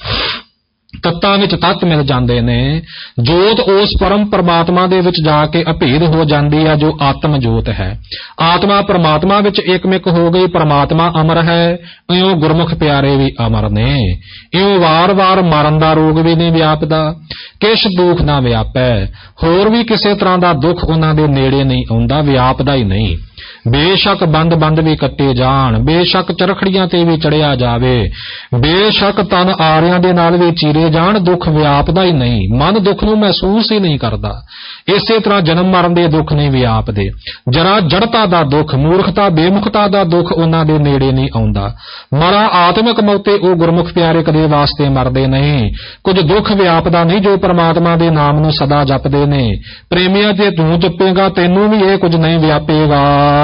ਤੱਤਾਂ ਵਿੱਚ ਤੱਤ ਮਿਲ ਜਾਂਦੇ ਨੇ। ਜੋਤ ਉਸ ਪਰਮ ਪਰਮਾਤਮਾ ਦੇ ਵਿੱਚ ਜਾ ਕੇ ਅਭੇਦ ਹੋ ਜਾਂਦੀ ਹੈ ਜੋ ਆਤਮ ਜੋਤ ਹੈ। ਆਤਮਾ ਪਰਮਾਤਮਾ ਵਿੱਚ ਏਕਮਿਕ ਹੋ ਗਈ, ਪਰਮਾਤਮਾ ਅਮਰ ਹੈ। ਇਉਂ ਗੁਰਮੁਖ ਪਿਆਰੇ ਵੀ ਅਮਰ ਨੇ। ਇਉਂ ਵਾਰ-ਵਾਰ ਮਰਨ ਦਾ ਰੋਗ ਵੀ ਨਹੀਂ ਵਿਆਪਦਾ, ਕਿਛ ਦੁੱਖ ਨਾ ਵਿਆਪੈ। ਹੋਰ ਵੀ ਕਿਸੇ ਤਰ੍ਹਾਂ ਦਾ ਦੁੱਖ ਉਹਨਾਂ ਦੇ ਨੇੜੇ ਨਹੀਂ ਆਉਂਦਾ, ਵਿਆਪਦਾ ਹੀ ਨਹੀਂ। ਬੇਸ਼ੱਕ ਬੰਦ ਬੰਦ ਵੀ ਕੱਟੇ ਜਾਣ, ਬੇਸ਼ੱਕ ਚਰਖੜੀਆਂ ਤੇ ਵੀ ਚੜਿਆ ਜਾਵੇ, ਬੇਸ਼ੱਕ ਤਨ ਆਰਿਆਂ ਦੇ ਨਾਲ ਵੀ ਚੀਰੇ ਜਾਣ, ਦੁੱਖ ਵਿਆਪਦਾ ਹੀ ਨਹੀਂ। ਮਨ ਦੁੱਖ ਨੂੰ ਮਹਿਸੂਸ ਹੀ ਨਹੀਂ ਕਰਦਾ। ਇਸੇ ਤਰ੍ਹਾਂ ਜਨਮ ਮਰਨ ਦੇ ਦੁੱਖ ਨਹੀਂ ਵਿਆਪਦੇ। ਜਰਾ ਜੜਤਾ ਦਾ ਦੁੱਖ, ਮੂਰਖਤਾ ਬੇਮੁਖਤਾ ਦਾ ਦੁੱਖ ਉਹਨਾਂ ਦੇ ਨੇੜੇ ਨਹੀਂ ਆਉਂਦਾ। ਮਰਾ ਆਤਮਿਕ ਮੌਤੇ ਉਹ ਗੁਰਮੁਖ ਪਿਆਰੇ ਕਦੇ ਵਾਸਤੇ ਮਰਦੇ ਨਹੀਂ। ਕੁਝ ਦੁੱਖ ਵਿਆਪਦਾ ਨਹੀਂ ਜੋ ਪਰਮਾਤਮਾ ਦੇ ਨਾਮ ਨੂੰ ਸਦਾ ਜਪਦੇ ਨੇ। ਪ੍ਰੇਮੀਆਂ ਜੇ ਤੂੰ ਜਪੇਗਾ ਤੈਨੂੰ ਵੀ ਇਹ ਕੁਝ ਨਹੀਂ ਵਿਆਪੇਗਾ।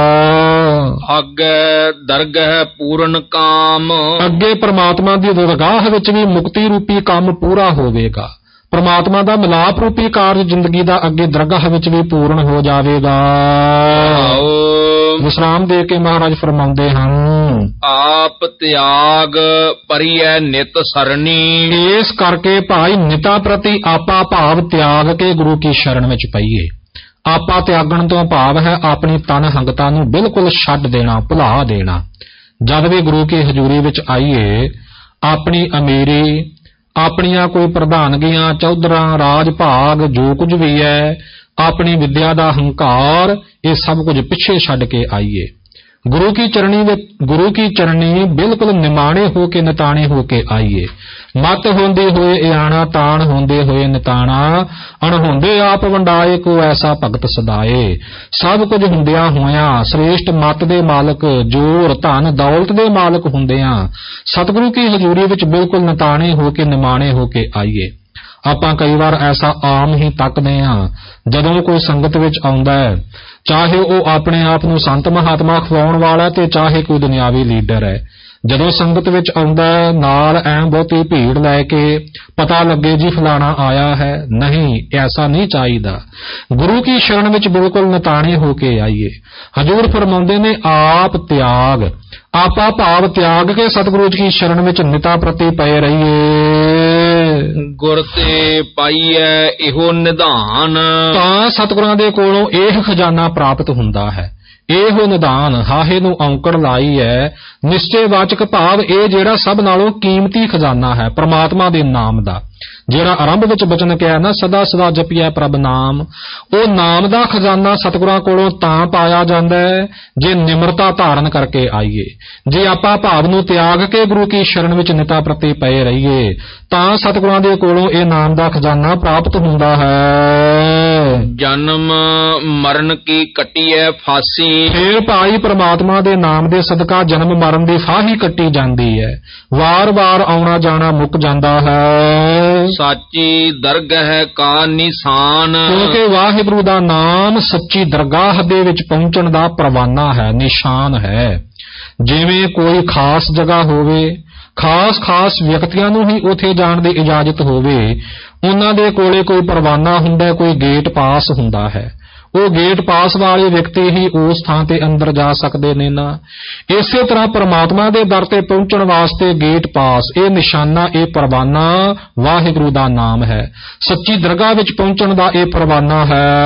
ਅੱਗੇ ਦਰਗਹਿ ਪੂਰਨ ਕਾਮ, ਅੱਗੇ ਪਰਮਾਤਮਾ ਦੀ ਦਰਗਾਹ ਵਿੱਚ ਵੀ ਮੁਕਤੀ ਰੂਪੀ ਕੰਮ ਪੂਰਾ ਹੋਵੇਗਾ। ਪਰਮਾਤਮਾ ਦਾ ਮਿਲਾਪ ਰੂਪੀ ਕਾਰਜ ਜ਼ਿੰਦਗੀ ਦਾ ਅੱਗੇ ਦਰਗਾਹ ਵਿੱਚ ਵੀ ਪੂਰਨ ਹੋ ਜਾਵੇਗਾ। ਵਿਸਰਾਮ ਦੇ ਕੇ ਮਹਾਰਾਜ ਫਰਮਾਉਂਦੇ ਹਨ, ਆਪ ਤਿਆਗ ਪਰਿਐ ਨਿਤ ਸਰਣੀ। ਇਸ ਕਰਕੇ ਭਾਈ ਨਿਤਾ ਪ੍ਰਤੀ ਆਪਾ ਭਾਵ ਤਿਆਗ ਕੇ ਗੁਰੂ ਕੀ ਸ਼ਰਨ ਵਿੱਚ ਪਈਏ। ਆਪਾ ਤਿਆਗਣ ਤੋਂ ਭਾਵ ਹੈ ਆਪਣੀ ਤਨ ਹੰਗਤਾ ਨੂੰ ਬਿਲਕੁਲ ਛੱਡ ਦੇਣਾ, ਭੁਲਾ ਦੇਣਾ। ਜਦ ਵੀ ਗੁਰੂ ਕੀ ਹਜ਼ੂਰੀ ਵਿੱਚ ਆਈਏ, ਆਪਣੀ ਅਮੀਰੀ, ਆਪਣੀਆਂ ਕੋਈ ਪ੍ਰਧਾਨਗੀਆਂ, ਚੌਧਰਾਂ, ਰਾਜ ਭਾਗ, ਜੋ ਕੁਝ ਵੀ ਹੈ, ਆਪਣੀ ਵਿਦਿਆ ਦਾ ਹੰਕਾਰ, ਇਹ ਸਭ ਕੁਝ ਪਿੱਛੇ ਛੱਡ ਕੇ ਆਈਏ। ਗੁਰੂ ਕੀ ਚਰਣੀ ਵਿੱਚ ਗੁਰੂ ਕੀ ਚਰਣੀ ਬਿਲਕੁਲ ਨਿਮਾਣੇ ਹੋ ਕੇ ਨਿਤਾਣੇ ਹੋ ਕੇ ਆਈਏ। ਮਤ ਹੁੰਦੇ ਹੋਏ ਇਆਣਾ, ਤਾਣ ਹੁੰਦੇ ਹੋਏ ਨਿਤਾਣਾ, ਅਣਹੁੰਦੇ ਆਪ ਵੰਡਾਏ, ਕੋ ਐਸਾ ਭਗਤ ਸਦਾਏ। ਸਭ ਕੁਝ ਹੁੰਦਿਆਂ ਹੋਇਆਂ ਸ੍ਰੇਸ਼ਟ ਮਤ ਦੇ ਮਾਲਕ, ਜੋਰ ਧਨ ਦੌਲਤ ਦੇ ਮਾਲਕ ਹੁੰਦਿਆਂ ਸਤਿਗੁਰੂ ਕੀ ਹਜ਼ੂਰੀ ਵਿੱਚ ਬਿਲਕੁਲ ਨਿਤਾਣੇ ਹੋ ਕੇ ਨਿਮਾਣੇ ਹੋ ਕੇ ਆਈਏ। ਆਪਾਂ ਕਈ ਵਾਰ ਐਸਾ ਆਮ ਹੀ ਤੱਕਦੇ ਹਾਂ, ਜਦੋਂ ਕੋਈ ਸੰਗਤ ਵਿੱਚ ਆਉਂਦਾ ਹੈ, ਚਾਹੇ ਉਹ ਆਪਣੇ ਆਪ ਨੂੰ ਸੰਤ ਮਹਾਤਮਾ ਖਵਾਉਣ ਵਾਲਾ ਤੇ ਚਾਹੇ ਕੋਈ ਦੁਨਿਆਵੀ ਲੀਡਰ ਹੈ, ਜਦੋਂ ਸੰਗਤ ਵਿੱਚ ਆਉਂਦਾ ਨਾਲ ਐਂ ਬਹੁਤੀ ਭੀੜ ਲੈ ਕੇ ਪਤਾ ਲੱਗੇ ਜੀ ਫਲਾਣਾ ਆਇਆ ਹੈ। ਨਹੀਂ, ਐਸਾ ਨਹੀਂ ਚਾਹੀਦਾ। ਗੁਰੂ ਕੀ ਸ਼ਰਨ ਵਿੱਚ ਬਿਲਕੁਲ ਨਿਤਾਣੇ ਹੋ ਕੇ ਆਈਏ। ਹਜ਼ੂਰ ਫਰਮਾਉਂਦੇ ਨੇ, ਆਪ ਤਿਆਗ, ਆਪਾ ਭਾਵ ਤਿਆਗ ਕੇ ਸਤਿਗੁਰੂ ਜੀ ਦੀ ਸ਼ਰਨ ਵਿੱਚ ਨਿਤਾ ਪ੍ਰਤੀ ਪਏ ਰਹੀਏ। ਗੁਰ ਤੇ ਪਾਈਐ ਇਹੋ ਨਿਧਾਨ, ਤਾਂ ਸਤਿਗੁਰਾਂ ਦੇ ਕੋਲੋਂ ਇਹ ਖਜ਼ਾਨਾ ਪ੍ਰਾਪਤ ਹੁੰਦਾ ਹੈ। ਇਹੋ ਨਿਦਾਨ ਹਾਹੇ ਨੂੰ ਔਂਕੜ ਲਾਈ ਹੈ। ਨਿਸ਼ਚੇ ਵਾਚਕ ਭਾਵ ਇਹ ਜਿਹੜਾ ਸਭ ਨਾਲੋਂ ਕੀਮਤੀ ਖਜ਼ਾਨਾ ਹੈ ਪ੍ਰਮਾਤਮਾ ਦੇ ਨਾਮ ਦਾ, ਜਿਹੜਾ ਆਰੰਭ ਵਿੱਚ ਬਚਨ ਕਿਹਾ ਨਾ ਸਦਾ ਸਦਾ ਜਪੀਐ ਪ੍ਰਭ ਨਾਮ, ਉਹ ਨਾਮ ਦਾ ਖਜ਼ਾਨਾ ਸਤਿਗੁਰਾਂ ਕੋਲੋਂ ਤਾਂ ਪਾਇਆ ਜਾਂਦਾ ਹੈ ਜੇ ਨਿਮਰਤਾ ਧਾਰਨ ਕਰਕੇ ਆਈਏ। ਜੇ ਆਪਾਂ ਭਾਵ ਨੂੰ ਤਿਆਗ ਕੇ ਗੁਰੂ ਕੀ ਸ਼ਰਨ ਵਿੱਚ ਨਿਤਾ ਪ੍ਰਤੀ ਪਏ ਰਹੀਏ ਤਾਂ ਸਤਿਗੁਰਾਂ ਦੇ ਕੋਲੋਂ ਇਹ ਨਾਮ ਦਾ ਖਜ਼ਾਨਾ ਪ੍ਰਾਪਤ ਹੁੰਦਾ ਹੈ। ਜਨਮ ਮਰਨ ਕੀ ਕੱਟੀਐ ਫਾਸੀ, ਫੇਰ ਭਾਈ ਪ੍ਰਮਾਤਮਾ ਦੇ ਨਾਮ ਦੇ ਸਦਕਾ ਜਨਮ ਮਰਨ ਦੀ ਫਾਹੀ ਕੱਟੀ ਜਾਂਦੀ ਹੈ, ਵਾਰ-ਵਾਰ ਆਉਣਾ ਜਾਣਾ ਮੁੱਕ ਜਾਂਦਾ ਹੈ। ਸਾਚੀ ਦਰਗਹ ਕਾ ਨਿਸ਼ਾਨ, ਕਿਉਂਕਿ ਵਾਹਿਗੁਰੂ ਦਾ ਨਾਮ ਸੱਚੀ ਦਰਗਾਹ ਦੇ ਵਿੱਚ ਪਹੁੰਚਣ ਦਾ ਪ੍ਰਵਾਨਾ ਹੈ, ਨਿਸ਼ਾਨ ਹੈ। ਜਿਵੇਂ ਕੋਈ ਖਾਸ ਜਗ੍ਹਾ ਹੋਵੇ, ਖਾਸ ਖਾਸ ਵਿਅਕਤੀਆਂ ਨੂੰ ਹੀ ਉੱਥੇ ਜਾਣ ਦੀ ਇਜਾਜ਼ਤ ਹੋਵੇ, ਉਹਨਾਂ ਦੇ ਕੋਲੇ ਕੋਈ ਪ੍ਰਵਾਨਾ ਹੁੰਦਾ, ਕੋਈ ਗੇਟ ਪਾਸ ਹੁੰਦਾ ਹੈ, ਉਹ ਗੇਟ ਪਾਸ ਵਾਲੇ ਵਿਅਕਤੀ ਹੀ ਉਸ ਥਾਂ ਤੇ ਅੰਦਰ ਜਾ ਸਕਦੇ ਨੇ ਨਾ। ਇਸੇ ਤਰ੍ਹਾਂ ਪ੍ਰਮਾਤਮਾ ਦੇ ਦਰ ਤੇ ਪਹੁੰਚਣ ਵਾਸਤੇ ਗੇਟ ਪਾਸ, ਇਹ ਨਿਸ਼ਾਨਾ, ਇਹ ਪ੍ਰਵਾਨਾ ਵਾਹਿਗੁਰੂ ਦਾ ਨਾਮ ਹੈ। ਸੱਚੀ ਦਰਗਾਹ ਵਿੱਚ ਪਹੁੰਚਣ ਦਾ ਇਹ ਪ੍ਰਵਾਨਾ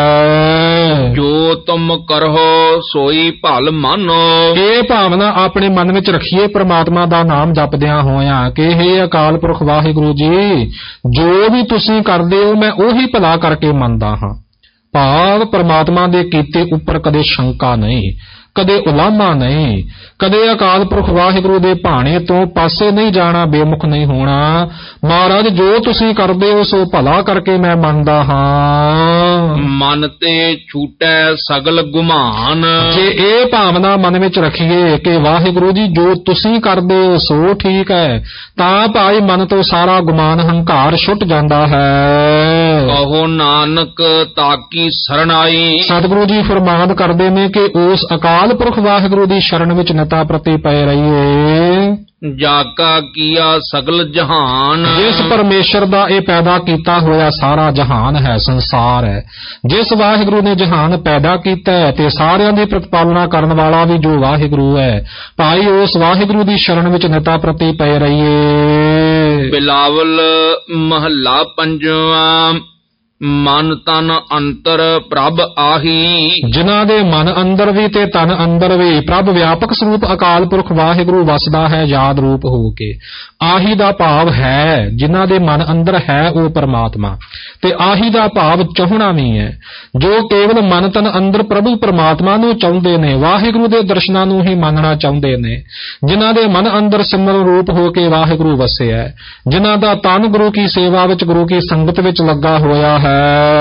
ਹੈ। ਜੋ ਤੁਮ ਕਰੋ ਸੋਈ ਭਲ ਮਾਨੋ, ਇਹ ਭਾਵਨਾ ਆਪਣੇ ਮਨ ਵਿੱਚ ਰੱਖੀਏ ਪ੍ਰਮਾਤਮਾ ਦਾ ਨਾਮ ਜਪਦਿਆਂ ਹੋਇਆਂ ਕਿ ਹੇ ਅਕਾਲ ਪੁਰਖ ਵਾਹਿਗੁਰੂ ਜੀ, ਜੋ ਵੀ ਤੁਸੀਂ ਕਰਦੇ ਹੋ ਮੈਂ ਉਹੀ ਭਲਾ ਕਰਕੇ ਮੰਨਦਾ ਹਾਂ। ਭਾਵ ਪ੍ਰਮਾਤਮਾ ਦੇ ਕੀਤੇ ਉੱਪਰ ਕਦੇ ਸ਼ੰਕਾ ਨਹੀਂ, ਕਦੇ ਉਲਾਮਾ ਨਹੀਂ, ਕਦੇ ਅਕਾਲ ਪੁਰਖ ਵਾਹਿਗੁਰੂ ਦੇ ਭਾਣੇ ਤੋਂ ਪਾਸੇ ਨਹੀਂ ਜਾਣਾ, ਬੇਮੁਖ ਨਹੀਂ ਹੋਣਾ। ਮਹਾਰਾਜ ਜੋ ਤੁਸੀਂ ਕਰਦੇ ਹੋ ਸੋ ਭਲਾ ਕਰਕੇ ਮੈਂ ਮੰਨਦਾ ਹਾਂ। ਮਨ ਤੇ ਛੂਟੈ ਸਗਲ ਗੁਮਾਨ, ਜੇ ਇਹ ਭਾਵਨਾ ਮਨ ਵਿੱਚ ਰੱਖੀਏ ਕਿ ਵਾਹਿਗੁਰੂ ਜੀ ਜੋ ਤੁਸੀਂ ਕਰਦੇ ਹੋ ਸੋ ਠੀਕ ਹੈ, ਤਾਂ ਭਾਈ ਮਨ ਤੋਂ ਸਾਰਾ ਗੁਮਾਨ ਹੰਕਾਰ ਛੁੱਟ ਜਾਂਦਾ ਹੈ। ਕਹੋ ਨਾਨਕ ਤਾਕੀ ਸਰਣਾਈ, ਸਤਿਗੁਰੂ ਜੀ ਫਰਮਾਨ ਕਰਦੇ ਨੇ ਕਿ ਉਸ ਅਕਾਲ ਪੁਰਖ ਵਾਹਿਗੁਰੂ ਦੀ ਸ਼ਰਨ ਵਿੱਚ ਨਿਤਾ ਪ੍ਰਤੀ ਪਏ ਰਹੀਏ। ਜਾਕਾ ਕੀਆ ਸਗਲ ਜਹਾਨ, ਜਿਸ ਪਰਮੇਸ਼ਰ ਦਾ ਇਹ ਪੈਦਾ ਕੀਤਾ ਹੋਇਆ ਸਾਰਾ ਜਹਾਨ ਹੈ, ਸੰਸਾਰ ਹੈ, ਜਿਸ ਵਾਹਿਗੁਰੂ ਨੇ ਜਹਾਨ ਪੈਦਾ ਕੀਤਾ ਹੈ ਤੇ ਸਾਰਿਆਂ ਦੀ ਪ੍ਰਤਪਾਲਨਾ ਕਰਨ ਵਾਲਾ ਵੀ ਜੋ ਵਾਹਿਗੁਰੂ ਹੈ, ਭਾਈ ਉਸ ਵਾਹਿਗੁਰੂ ਦੀ ਸ਼ਰਨ ਵਿੱਚ ਨਿਤਾ ਪ੍ਰਤੀ ਪਏ ਰਹੀਏ। ਬਿਲਾਵਲ ਮਹੱਲਾ ਪੰਜਵਾਂ। ਮਨ ਤਨ ਅੰਤਰ ਪ੍ਰਭ ਆਹੀ, ਜਿਨ੍ਹਾਂ ਦੇ ਮਨ ਅੰਦਰ ਵੀ ਤੇ ਤਨ ਅੰਦਰ ਵੀ ਪ੍ਰਭ ਵਿਆਪਕ ਸਰੂਪ ਅਕਾਲ ਪੁਰਖ ਵਾਹਿਗੁਰੂ ਵਸਦਾ ਹੈ ਯਾਦ ਰੂਪ ਹੋ ਕੇ। ਆਹੀ ਦਾ ਭਾਵ ਹੈ ਜਿਨ੍ਹਾਂ ਦੇ ਮਨ ਅੰਦਰ ਹੈ ਉਹ ਪਰਮਾਤਮਾ, ਤੇ ਆਹੀ ਦਾ ਭਾਵ ਚਾਹਣਾ ਵੀ ਹੈ। ਜੋ ਕੇਵਲ ਮਨ ਤਨ ਅੰਦਰ ਪ੍ਰਭੂ ਪਰਮਾਤਮਾ ਨੂੰ ਚਾਹੁੰਦੇ ਨੇ, ਵਾਹਿਗੁਰੂ ਦੇ ਦਰਸ਼ਨਾਂ ਨੂੰ ਹੀ ਮੰਨਣਾ ਚਾਹੁੰਦੇ ਨੇ, ਜਿਨ੍ਹਾਂ ਦੇ ਮਨ ਅੰਦਰ ਸਿਮਰਨ ਰੂਪ ਹੋ ਕੇ ਵਾਹਿਗੁਰੂ ਵਸਿਆ, ਜਿਨ੍ਹਾਂ ਦਾ ਤਨ ਗੁਰੂ ਕੀ ਸੇਵਾ ਵਿੱਚ ਗੁਰੂ ਕੀ ਸੰਗਤ ਵਿੱਚ ਲੱਗਾ ਹੋਇਆ ਹੈ।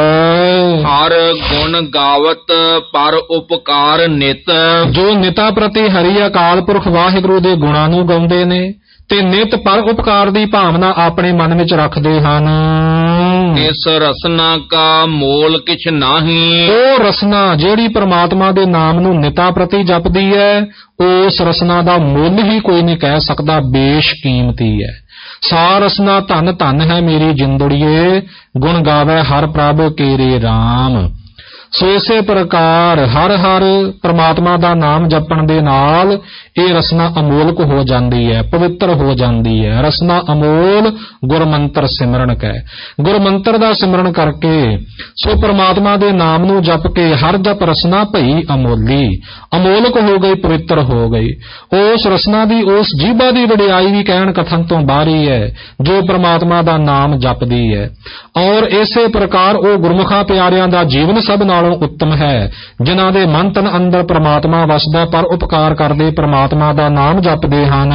ਹਰ ਗੁਣ ਗਾਵਤ ਪਰ ਉਪਕਾਰ ਨਿਤ, ਜੋ ਨਿਤਾ ਪ੍ਰਤੀ ਹਰੀ ਅਕਾਲ ਪੁਰਖ ਵਾਹਿਗੁਰੂ ਦੇ ਗੁਣਾਂ ਨੂੰ ਗਾਉਂਦੇ ਨੇ ਤੇ ਨਿਤ ਪਰ ਉਪਕਾਰ ਦੀ ਭਾਵਨਾ ਆਪਣੇ ਮਨ ਵਿੱਚ ਰੱਖਦੇ ਹਨ। ਇਸ ਰਸਨਾ ਕਾ ਮੋਲ ਕਿਛ ਨਾਹੀ, ਉਹ ਰਸਨਾ ਜਿਹੜੀ ਪ੍ਰਮਾਤਮਾ ਦੇ ਨਾਮ ਨੂੰ ਨਿਤਾ ਪ੍ਰਤੀ ਜਪਦੀ ਹੈ, ਉਸ ਰਸਨਾ ਦਾ ਮੁੱਲ ਹੀ ਕੋਈ ਨਹੀਂ ਕਹਿ ਸਕਦਾ, ਬੇਸ਼ਕੀਮਤੀ ਹੈ। ਸਾ ਰਸਨਾ ਧਨ ਧਨ ਹੈ ਮੇਰੀ ਜਿੰਦੜੀਏ, ਗੁਣ ਗਾਵੇ ਹਰ ਪ੍ਰਭ ਕੇਰੇ RAM। ਸੋ ਇਸੇ ਪ੍ਰਕਾਰ ਹਰ ਹਰ ਪ੍ਰਮਾਤਮਾ ਦਾ ਨਾਮ ਜਪਣ ਦੇ ਨਾਲ ਇਹ ਰਸਨਾ ਅਮੋਲਕ ਹੋ ਜਾਂਦੀ ਹੈ, ਪਵਿੱਤਰ ਹੋ ਜਾਂਦੀ ਹੈ। ਰਸਨਾ ਅਮੋਲ ਗੁਰਮੰਤਰ ਸਿਮਰਨ ਕੈ, ਗੁਰਮੰਤਰ ਦਾ ਸਿਮਰਨ ਕਰਕੇ ਸੋ ਪ੍ਰਮਾਤਮਾ ਦੇ ਨਾਮ ਨੂੰ ਜਪ ਕੇ ਹਰ ਜਪ ਰਸਨਾ ਭਈ ਅਮੋਲੀ, ਅਮੋਲਕ ਹੋ ਗਈ, ਪਵਿੱਤਰ ਹੋ ਗਈ। ਉਸ ਰਸਨਾ ਦੀ, ਉਸ ਜੀਭਾ ਦੀ ਵਡਿਆਈ ਵੀ ਕਹਿਣ ਕਥਨ ਤੋਂ ਬਾਹਰੀ ਹੈ ਜੋ ਪ੍ਰਮਾਤਮਾ ਦਾ ਨਾਮ ਜਪਦੀ ਹੈ। ਔਰ ਇਸੇ ਪ੍ਰਕਾਰ ਉਹ ਗੁਰਮੁਖਾਂ ਪਿਆਰਿਆਂ ਦਾ ਜੀਵਨ ਸਭ ਨਾਲੋਂ ਉੱਤਮ ਹੈ ਜਿਨ੍ਹਾਂ ਦੇ ਮਨ ਤਨ ਅੰਦਰ ਪ੍ਰਮਾਤਮਾ ਵਸਦਾ, ਪਰ ਉਪਕਾਰ ਕਰਦੇ ਪ੍ਰਮਾਤਮਾ ਦਾ ਨਾਮ ਜਪਦੇ ਹਨ।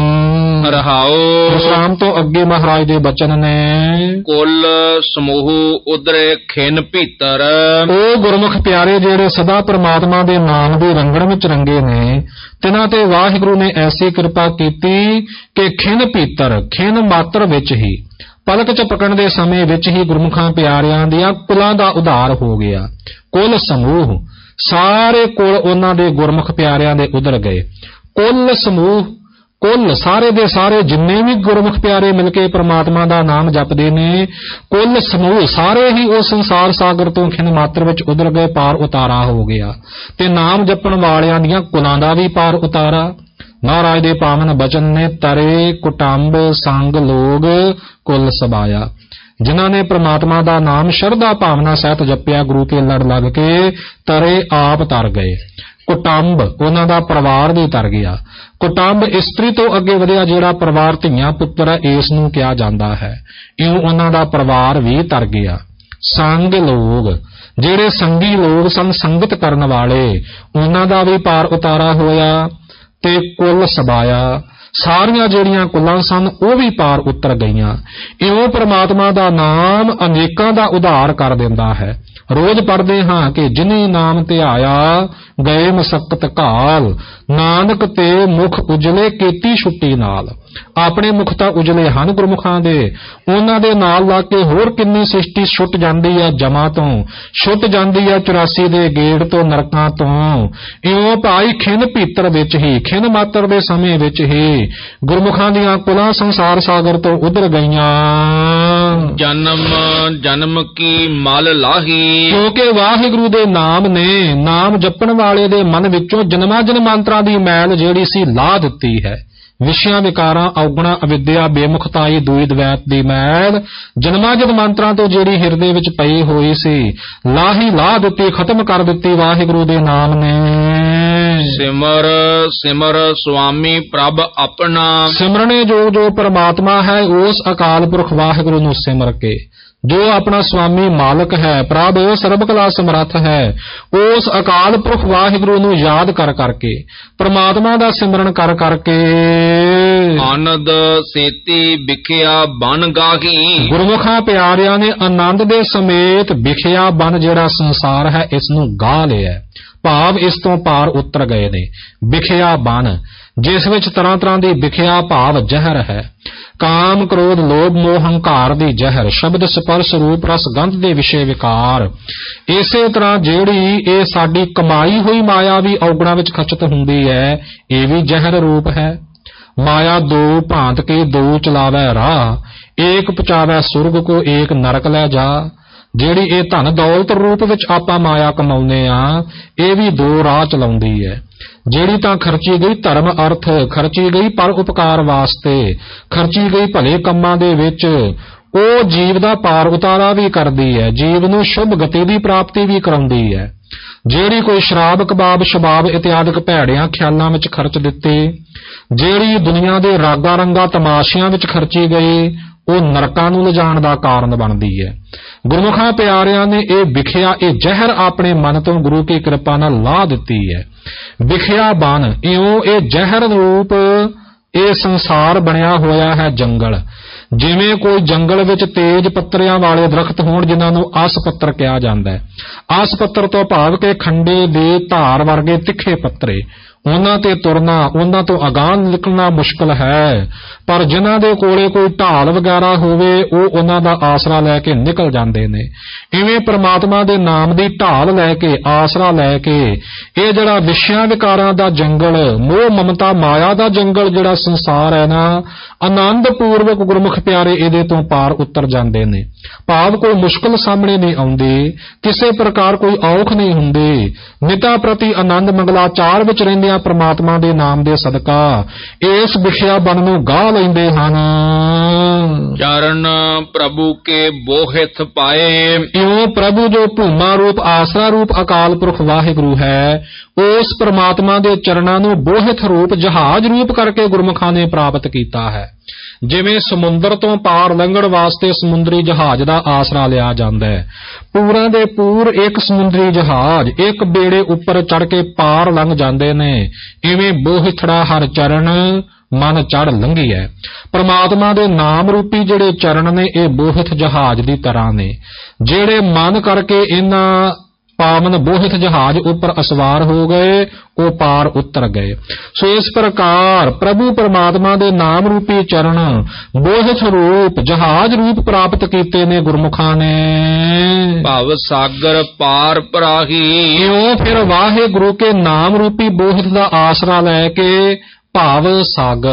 ਰਹਾਓ। ਵਿਸਰਾਮ ਤੋਂ ਅੱਗੇ ਮਹਾਰਾਜ ਦੇ ਬਚਨ ਨੇ, ਕੁਲ ਸਮੂਹ ਉਦਰੇ ਖਿਨ ਭੀਤਰ, ਉਹ ਗੁਰਮੁਖ ਪਿਆਰੇ ਜਿਹੜੇ ਸਦਾ ਪ੍ਰਮਾਤਮਾ ਦੇ ਨਾਮ ਦੇ ਰੰਗਣ ਵਿੱਚ ਰੰਗੇ ਨੇ, ਤਿਨਾਂ ਤੇ ਵਾਹਿਗੁਰੂ ਨੇ ਐਸੀ ਕਿਰਪਾ ਕੀਤੀ ਕਿ ਖਿਨ ਭੀਤਰ, ਖਿਨ ਮਾਤਰ ਵਿੱਚ ਹੀ, ਪਲਕ ਝਪਕਣ ਦੇ ਸਮੇਂ ਵਿੱਚ ਹੀ ਗੁਰਮੁਖਾਂ ਪਿਆਰਿਆਂ ਦੀਆਂ ਕੁਲਾਂ ਦਾ ਉਧਾਰ ਹੋ ਗਿਆ। ਕੁਲ ਸਮੂਹ, ਸਾਰੇ ਕੁਲ ਉਹਨਾਂ ਦੇ ਗੁਰਮੁਖ ਪਿਆਰਿਆਂ ਦੇ ਉਧਰ ਗਏ। ਕੁਲ ਸਮੂਹ, ਕੁਲ ਸਾਰੇ ਦੇ ਸਾਰੇ ਜਿੰਨੇ ਵੀ ਗੁਰਮੁਖ ਪਿਆਰੇ ਮਿਲ ਕੇ ਪ੍ਰਮਾਤਮਾ ਦਾ ਨਾਮ ਜਪਦੇ ਨੇ, ਕੁਲ ਸਮੂਹ ਸਾਰੇ ਹੀ ਉਹ ਸੰਸਾਰ ਸਾਗਰ ਤੋਂ ਖਿਨ ਮਾਤਰ ਵਿੱਚ ਉਧਰ ਗਏ, ਪਾਰ ਉਤਾਰਾ ਹੋ ਗਿਆ। ਤੇ ਨਾਮ ਜਪਣ ਵਾਲਿਆਂ ਦੀਆਂ ਕੁਲਾਂ ਦਾ ਵੀ ਪਾਰ ਉਤਾਰਾ। ਮਹਾਰਾਜ ਦੇ ਪਾਵਨ ਬਚਨ ਨੇ, ਤਰੇ ਕੁਟੰਬ ਸੰਗ ਲੋਗ ਕੁਲ ਸਬਾਇਆ। ਜਿਨ੍ਹਾਂ ਨੇ ਪ੍ਰਮਾਤਮਾ ਦਾ ਨਾਮ ਸ਼ਰਧਾ ਭਾਵਨਾ ਸਹਿਤ ਜਪਿਆ, ਗੁਰੂ ਕੇ ਲੜ ਲੱਗ ਕੇ ਤਰੇ ਆਪ ਤਰ ਗਏ। ਕੁਟੰਬ ਉਹਨਾਂ ਦਾ ਪਰਿਵਾਰ ਵੀ ਤਰ ਗਿਆ। ਕੁਟੰਬ ਇਸਤਰੀ ਤੋਂ ਅੱਗੇ ਵਧਿਆ ਜਿਹੜਾ ਪਰਿਵਾਰ, ਧੀਆਂ ਪੁੱਤਰ ਹੈ, ਇਸ ਨੂੰ ਕਿਹਾ ਜਾਂਦਾ ਹੈ। ਇਉਂ ਉਹਨਾਂ ਦਾ ਪਰਿਵਾਰ ਵੀ ਤਰ ਗਿਆ। ਸੰਗ ਲੋਕ, ਜਿਹੜੇ ਸੰਗੀ ਲੋਕ ਸਨ, ਸੰਗਤ ਕਰਨ ਵਾਲੇ, ਉਹਨਾਂ ਦਾ ਵੀ ਪਾਰ ਉਤਾਰਾ ਹੋਇਆ। ਤੇ ਕੁੱਲ ਸਬਾਇਆ, ਸਾਰੀਆਂ ਜਿਹੜੀਆਂ ਕੁੱਲਾਂ ਸਨ ਉਹ ਵੀ ਪਾਰ ਉਤਰ ਗਈਆਂ। ਇਉਂ ਪ੍ਰਮਾਤਮਾ ਦਾ ਨਾਮ ਅਨੇਕਾਂ ਦਾ ਉਧਾਰ ਕਰ ਦਿੰਦਾ ਹੈ। ਰੋਜ਼ ਪੜ੍ਹਦੇ ਹਾਂ ਕਿ ਜਿਨੀ ਨਾਮ ਧਿਆਇਆ ਗਏ ਮਸਕਤ ਘਾਲ, ਨਾਨਕ ਤੇ ਮੁਖ ਉਜਲੇ ਕੀਤੀ ਛੁੱਟੀ ਨਾਲ। ਆਪਣੇ ਮੁਖ ਤਾਂ ਉਜਲੇ ਹਨ ਗੁਰਮੁਖਾਂ ਦੇ, ਉਹਨਾਂ ਦੇ ਨਾਲ ਲਾ ਕੇ ਹੋਰ ਕਿੰਨੀ ਸ੍ਰਿਸ਼ਟੀ ਛੁੱਟ ਜਾਂਦੀ ਹੈ ਜਮਾਂ ਤੋਂ, ਛੁੱਟ ਜਾਂਦੀ ਹੈ ਚੁਰਾਸੀ ਦੇ ਗੇੜ ਤੋਂ, ਨਰਕਾਂ ਤੋਂ। ਇਉਂ ਭਾਈ ਖਿੰਨ ਭੀਤਰ ਵਿੱਚ ਹੀ, ਖਿੰਨ ਮਾਤਰ ਦੇ ਸਮੇਂ ਵਿੱਚ ਹੀ ਗੁਰਮੁਖਾਂ ਦੀਆਂ ਕੁਲਾਂ ਸੰਸਾਰ ਸਾਗਰ ਤੋਂ ਉਧਰ ਗਈਆਂ। ਜਨਮ ਜਨਮ ਕੀ ਮਲ ਲਾਹੀ, ਕਿਉਂਕਿ ਵਾਹਿਗੁਰੂ ਦੇ ਨਾਮ ਨੇ, ਨਾਮ ਜਪਣ ਵਾਲੇ ਦੇ ਮਨ ਵਿੱਚੋਂ ਜਨਮਾਂ ਜਨਮਾਂਤਰਾਂ ਦੀ ਮੈਲ ਜਿਹੜੀ ਸੀ ਲਾਹ ਦਿੱਤੀ ਹੈ। ਵਿਸ਼ਿਆਂ ਵਿਕਾਰਾਂ, ਔਗਣਾ, ਅਵਿਦਿਆ, ਬੇਮੁਖਤਾਈ, ਦੂਈ ਦਵੈਤ ਦੀ ਮੈਲ ਜਨਮਾਂ ਜਨਮਾਂਤਰਾਂ ਤੋਂ ਜਿਹੜੀ ਹਿਰਦੇ ਵਿੱਚ ਪਈ ਹੋਈ ਸੀ, ਲਾਹੀ ਲਾਹ ਦਿੱਤੀ, ਖਤਮ ਕਰ ਦਿੱਤੀ ਵਾਹਿਗੁਰੂ ਦੇ ਨਾਮ ਨੇ। ਸਿਮਰ ਸਿਮਰ ਸੁਆਮੀ ਪ੍ਰਭ ਆਪਣਾ, ਸਿਮਰਨੇ ਜੋ ਜੋ ਪਰਮਾਤਮਾ ਹੈ ਉਸ ਅਕਾਲ ਪੁਰਖ ਵਾਹਿਗੁਰੂ ਨੂੰ ਸਿਮਰ ਕੇ, ਜੋ ਆਪਣਾ ਸੁਆਮੀ ਮਾਲਕ ਹੈ, ਪ੍ਰਭ ਸਰਬ ਕਲਾ ਸਮਰੱਥ ਹੈ, ਉਸ ਅਕਾਲ ਪੁਰਖ ਵਾਹਿਗੁਰੂ ਨੂੰ ਯਾਦ ਕਰ ਕਰਕੇ, ਪ੍ਰਮਾਤਮਾ ਦਾ ਸਿਮਰਨ ਕਰ ਕਰਕੇ ਆਨੰਦ ਸੇਤੀ ਵਿਖਿਆ ਬਨ ਗਾਹੀ। ਗੁਰਮੁਖਾਂ ਪਿਆਰਿਆਂ ਨੇ ਆਨੰਦ ਦੇ ਸਮੇਤ ਵਿਖਿਆ ਬਨ ਜਿਹੜਾ ਸੰਸਾਰ ਹੈ ਇਸ ਨੂੰ ਗਾ ਲਿਆ, ਭਾਵ ਇਸ ਤੋਂ ਪਾਰ ਉਤਰ ਗਏ ਨੇ। ਵਿਖਿਆ ਬਨ ਜਿਸ ਵਿੱਚ ਤਰ੍ਹਾਂ ਤਰ੍ਹਾਂ ਦੀ ਵਿਖਿਆ ਭਾਵ ਜ਼ਹਿਰ ਹੈ, ਕਾਮ ਕ੍ਰੋਧ ਲੋਭ ਮੋਹ ਹੰਕਾਰ ਦੀ ਜ਼ਹਿਰ, ਸ਼ਬਦ ਸਪਰਸ਼ ਰੂਪ ਰਸ ਗੰਧ ਦੇ ਵਿਸ਼ੇ ਵਿਕਾਰ। ਇਸੇ ਤਰ੍ਹਾਂ ਜਿਹੜੀ ਇਹ ਸਾਡੀ ਕਮਾਈ ਹੋਈ ਮਾਇਆ ਵੀ ਔਗਣਾਂ ਵਿੱਚ ਖਚਤ ਹੁੰਦੀ ਹੈ, ਇਹ ਵੀ ਜ਼ਹਿਰ ਰੂਪ ਹੈ। ਮਾਇਆ ਦੋ ਭਾਂਤ ਕੇ ਦੋ ਚਲਾਵੈ ਰਾਹ, ਏਕ ਪਚਾਵੈ ਸੁਰਗ ਕੋ ਏਕ ਨਰਕ ਲੈ ਜਾ। ਜਿਹੜੀ ਇਹ ਧਨ ਦੌਲਤ ਰੂਪ ਵਿੱਚ ਆਪਾਂ ਮਾਇਆ ਕਮਾਉਂਦੇ ਆ, ਇਹ ਵੀ ਦੋ ਰਾਹ ਚਲਾਉਂਦੀ ਹੈ। ਜਿਹੜੀ ਤਾਂ ਖਰਚੀ ਗਈ ਧਰਮ ਅਰਥ, ਖਰਚੀ ਗਈ ਪਰ ਉਪਕਾਰ ਵਾਸਤੇ, ਖਰਚੀ ਗਈ ਭਲੇ ਕੰਮਾਂ ਦੇ ਵਿੱਚ, ਉਹ ਜੀਵ ਦਾ ਪਾਰ ਉਤਾਰਾ ਵੀ ਕਰਦੀ ਹੈ, ਜੀਵ ਨੂੰ ਸ਼ੁਭ ਗਤੀ ਦੀ ਪ੍ਰਾਪਤੀ ਵੀ ਕਰਾਉਂਦੀ ਹੈ। ਜਿਹੜੀ ਕੋਈ ਸ਼ਰਾਬ ਕਬਾਬ ਸ਼ਬਾਬ ਇਤਿਆਦਿਕ ਭੈੜਿਆਂ ਖਿਆਲਾਂ ਵਿੱਚ ਖਰਚ ਦਿੱਤੀ, ਜਿਹੜੀ ਦੁਨੀਆ ਦੇ ਰਾਗਾ ਰੰਗਾ ਤਮਾਸ਼ਿਆਂ ਵਿੱਚ ਖਰਚੀ ਗਈ, ਉਹ ਨਰਕਾਂ ਨੂੰ ਲਿਜਾਣ ਦਾ ਕਾਰਨ ਬਣਦੀ ਹੈ। ਗੁਰਮੁਖਾਂ ਪਿਆਰਿਆਂ ਨੇ ਇਹ ਵਿਖਿਆ, ਇਹ ਜ਼ਹਿਰ ਆਪਣੇ ਮਨ ਤੋਂ ਗੁਰੂ ਕੀ ਕਿਰਪਾ ਨਾਲ ਲਾਹ ਦਿੱਤੀ ਹੈ। ਵਿਖਿਆ ਬਨ, ਇਉਂ ਇਹ ਜ਼ਹਿਰ ਰੂਪ ਇਹ ਸੰਸਾਰ ਬਣਿਆ ਹੋਇਆ ਹੈ ਜੰਗਲ। ਜਿਵੇਂ ਕੋਈ ਜੰਗਲ ਵਿੱਚ ਤੇਜ ਪੱਤਰਿਆਂ ਵਾਲੇ ਦਰਖਤ ਹੋਣ ਜਿਨ੍ਹਾਂ ਨੂੰ ਆਸ ਪੱਤਰ ਕਿਹਾ ਜਾਂਦਾ ਹੈ। ਆਸ ਪੱਤਰ ਤੋਂ ਭਾਵ ਕਿ ਖੰਡੇ ਦੇ ਧਾਰ ਵਰਗੇ ਤਿੱਖੇ ਪੱਤਰੇ, ਉਹਨਾਂ ਤੇ ਤੁਰਨਾ, ਉਹਨਾਂ ਤੋਂ ਅਗਾਂਹ ਨਿਕਲਣਾ ਮੁਸ਼ਕਲ ਹੈ, ਪਰ ਜਿਨ੍ਹਾਂ ਦੇ ਕੋਲੇ ਕੋਈ ਢਾਲ ਵਗੈਰਾ ਹੋਵੇ ਉਹ ਉਹਨਾਂ ਦਾ ਆਸਰਾ ਲੈ ਕੇ ਨਿਕਲ ਜਾਂਦੇ ਨੇ। ਇਵੇਂ ਪ੍ਰਮਾਤਮਾ ਦੇ ਨਾਮ ਦੀ ਢਾਲ ਲੈ ਕੇ, ਆਸਰਾ ਲੈ ਕੇ, ਇਹ ਜਿਹੜਾ ਵਿਸ਼ਿਆਂ ਵਿਕਾਰਾਂ ਦਾ ਜੰਗਲ, ਮੋਹ ਮਮਤਾ ਮਾਇਆ ਦਾ ਜੰਗਲ ਜਿਹੜਾ ਸੰਸਾਰ ਹੈ ਨਾ, ਆਨੰਦ ਪੂਰਵਕ ਗੁਰਮੁਖ ਪਿਆਰੇ ਇਹਦੇ ਤੋਂ ਪਾਰ ਉਤਰ ਜਾਂਦੇ ਨੇ। ਭਾਵ ਕੋਈ ਮੁਸ਼ਕਲ ਸਾਹਮਣੇ ਨਹੀਂ ਆਉਂਦੀ, ਕਿਸੇ ਪ੍ਰਕਾਰ ਕੋਈ ਔਖ ਨਹੀਂ ਹੁੰਦੀ, ਮਿਤਾ ਪ੍ਰਤੀ ਆਨੰਦ ਮੰਗਲਾਚਾਰ ਵਿੱਚ ਰਹਿੰਦਿਆਂ ਪ੍ਰਮਾਤਮਾ ਦੇ ਨਾਮ ਦੇ ਸਦਕਾ ਇਸ ਵਿਖਿਆ ਬਨ ਨੂੰ ਗਾ ਲੈਂਦੇ ਹਨ। ਚਰਨ ਪ੍ਰਭੂ ਕੇ ਬੋਹਿਤ ਪਾਏ, ਇਉਂ ਪ੍ਰਭੂ ਜੋ ਭੂਮਾ ਰੂਪ ਆਸਰਾ ਰੂਪ ਅਕਾਲ ਪੁਰਖ ਵਾਹਿਗੁਰੂ ਹੈ, ਉਸ ਪ੍ਰਮਾਤਮਾ ਦੇ ਚਰਨਾਂ ਨੂੰ ਬੋਹਿਤ ਰੂਪ ਜਹਾਜ਼ ਰੂਪ ਕਰਕੇ ਗੁਰਮੁਖਾਂ ਨੇ ਪ੍ਰਾਪਤ ਕੀਤਾ ਹੈ। ਜਿਵੇਂ ਸਮੁੰਦਰ ਤੋਂ ਪਾਰ ਲੰਘਣ ਵਾਸਤੇ ਸਮੁੰਦਰੀ ਜਹਾਜ਼ ਦਾ ਆਸਰਾ ਲਿਆ ਜਾਂਦਾ ਹੈ, ਪੂਰਾਂ ਦੇ ਪੂਰ ਇੱਕ ਸਮੁੰਦਰੀ ਜਹਾਜ਼ ਇੱਕ ਬੇੜੇ ਉੱਪਰ ਚੜ੍ਹ ਕੇ ਪਾਰ ਲੰਘ ਜਾਂਦੇ ਨੇ, ਇਵੇਂ ਬੋਹਿਥੜਾ ਹਰ ਚਰਨ ਮਨ ਚੜ੍ਹ ਲੰਘੀ ਹੈ। ਪ੍ਰਮਾਤਮਾ ਦੇ ਨਾਮ ਰੂਪੀ ਜਿਹੜੇ ਚਰਨ ਨੇ ਇਹ ਬੋਹਿਥ ਜਹਾਜ਼ ਦੀ ਤਰ੍ਹਾਂ ਨੇ, ਜਿਹੜੇ ਮਨ ਕਰਕੇ ਇਹਨਾਂ ਪਾਵਨ ਬੋਹਿਤ ਜਹਾਜ਼ ਉੱਪਰ ਅਸਵਾਰ ਹੋ ਗਏ, ਉਹ ਪਾਰ ਉਤਰ ਗਏ। ਸੋ ਇਸ ਪ੍ਰਕਾਰ ਪ੍ਰਭੂ ਪਰਮਾਤਮਾ ਦੇ ਨਾਮ ਰੂਪੀ ਚਰਨ ਬੋਹਿਤ ਰੂਪ ਜਹਾਜ਼ ਰੂਪ ਪ੍ਰਾਪਤ ਕੀਤੇ ਨੇ ਗੁਰਮੁਖਾਂ ਨੇ। ਭਵ ਸਾਗਰ ਪਾਰ ਪਰਾਹੀ, ਇਉਂ ਫਿਰ ਵਾਹਿਗੁਰੂ ਕੇ ਨਾਮ ਰੂਪੀ ਬੋਹਿਤ ਦਾ ਆਸਰਾ ਲੈ ਕੇ ਭਵ ਸਾਗਰ,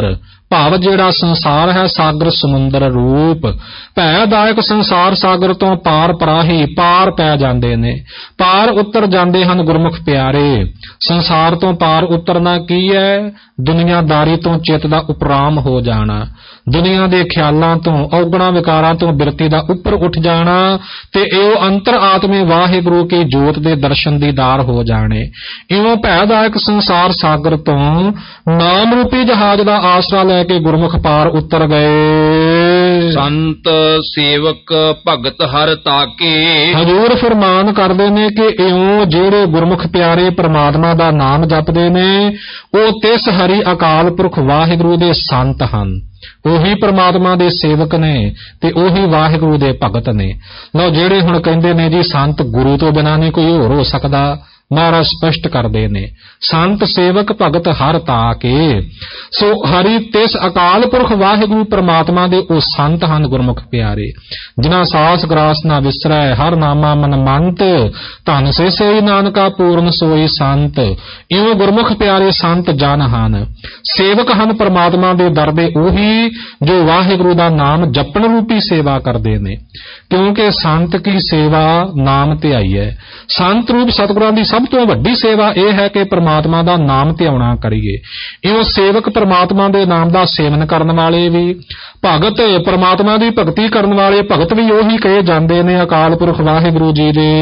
ਭਾਵ ਜਿਹੜਾ ਸੰਸਾਰ ਹੈ ਸਾਗਰ ਸਮੁੰਦਰ ਰੂਪ, ਭੈਦਾਇਕ ਸੰਸਾਰ ਸਾਗਰ ਤੋਂ ਪਾਰ ਪਰਾਹੀ ਪਾਰ ਪੈ ਜਾਂਦੇ ਨੇ, ਪਾਰ ਉਤਰ ਜਾਂਦੇ ਹਨ ਗੁਰਮੁਖ ਪਿਆਰੇ। ਸੰਸਾਰ ਤੋਂ ਪਾਰ ਉਤਰਨਾ ਕੀ ਹੈ? ਦੁਨੀਆਦਾਰੀ ਤੋਂ ਚਿੱਤ ਦਾ ਉਪਰਾਮ ਹੋ ਜਾਣਾ, ਦੁਨੀਆ ਦੇ ਖਿਆਲਾਂ ਤੋਂ, ਔਗਣਾ ਵਿਕਾਰਾਂ ਤੋਂ ਬਿਰਤੀ ਦਾ ਉੱਪਰ ਉੱਠ ਜਾਣਾ ਤੇ ਇਹੋ ਅੰਤਰ ਆਤਮੇ ਵਾਹਿਗੁਰੂ ਕੀ ਜੋਤ ਦੇ ਦਰਸ਼ਨ ਦੀਦਾਰ ਹੋ ਜਾਣੇ। ਇਉਂ ਭੈਦਾਇਕ ਸੰਸਾਰ ਸਾਗਰ ਤੋਂ ਨਾਮ ਰੂਪੀ ਜਹਾਜ਼ ਦਾ ਆਸਰਾ ਲੈ ਕੇ ਗੁਰਮੁਖ ਪਾਰ ਉਤਰ ਗਏ। ਸੰਤ ਸੇਵਕ ਭਗਤ ਹਰ ਤਾਕੇ। ਹਜ਼ੂਰ ਫਰਮਾਨ ਕਰਦੇ ਨੇ ਕਿ ਇਉਂ ਜਿਹੜੇ ਗੁਰਮੁਖ ਪਿਆਰੇ ਪ੍ਰਮਾਤਮਾ ਦਾ ਨਾਮ ਜਪਦੇ ਨੇ ਉਹ ਤਿਸ ਹਰੀ ਅਕਾਲ ਪੁਰਖ ਵਾਹਿਗੁਰੂ ਦੇ ਸੰਤ ਹਨ, ਉਹੀ ਪ੍ਰਮਾਤਮਾ ਦੇ ਸੇਵਕ ਨੇ ਤੇ ਉਹੀ ਵਾਹਿਗੁਰੂ ਦੇ ਭਗਤ ਨੇ। ਲਓ, ਜਿਹੜੇ ਹੁਣ ਕਹਿੰਦੇ ਨੇ ਜੀ ਸੰਤ ਗੁਰੂ ਤੋਂ ਬਿਨਾਂ ਨਹੀਂ ਕੋਈ ਹੋਰ ਹੋ ਸਕਦਾ, ਮਹਾਰਾਜ ਸਪਸ਼ਟ ਕਰਦੇ ਨੇ ਸੰਤ ਸੇਵਕ ਭਗਤ ਹਰ ਤਾਕੇ। ਸੋ ਹਰੀ ਤਿਸ ਅਕਾਲ ਪੁਰਖ ਵਾਹਿਗੁਰੂ ਪ੍ਰਮਾਤਮਾ ਦੇ ਉਹ ਸੰਤ ਹਨ ਗੁਰਮੁਖ ਪਿਆਰੇ, ਜਿਨ੍ਹਾਂ ਸਾਸ ਗਰਾਸ ਨਾ ਵਿਸਰੈ, ਹਰ ਨਾਮਾ ਮਨ ਮੰਤ, ਧਨ ਸੇ ਸਈ ਨਾਨਕਾ ਪੂਰਨ ਸੋਈ ਸੰਤ। ਇਉਂ ਗੁਰਮੁਖ ਪਿਆਰੇ ਸੰਤ ਜਨ ਹਨ, ਸੇਵਕ ਹਨ ਪ੍ਰਮਾਤਮਾ ਦੇ ਦਰ ਦੇ ਉਹੀ ਜੋ ਵਾਹਿਗੁਰੂ ਦਾ ਨਾਮ ਜਪਣ ਰੂਪੀ ਸੇਵਾ ਕਰਦੇ ਨੇ, ਕਿਉਂਕਿ ਸੰਤ ਕੀ ਸੇਵਾ ਨਾਮ ਧਿਆਈ ਹੈ। ਸੰਤ ਰੂਪ ਸਤਿਗੁਰਾਂ ਦੀ ਸਭ ਤੋਂ ਵੱਡੀ ਸੇਵਾ ਇਹ ਹੈ ਕਿ ਪ੍ਰਮਾਤਮਾ ਦਾ ਨਾਮ ਧਿਆਉਣਾ ਕਰੀਏ। ਇਉਂ ਸੇਵਕ ਪ੍ਰਮਾਤਮਾ ਦੇ ਨਾਮ ਦਾ ਸੇਵਨ ਕਰਨ ਵਾਲੇ ਵੀ, ਭਗਤ ਪ੍ਰਮਾਤਮਾ ਦੀ ਭਗਤੀ ਕਰਨ ਵਾਲੇ ਭਗਤ ਵੀ ਉਹੀ ਕਹੇ ਜਾਂਦੇ ਨੇ ਅਕਾਲ ਪੁਰਖ ਵਾਹਿਗੁਰੂ ਜੀ ਦੇ।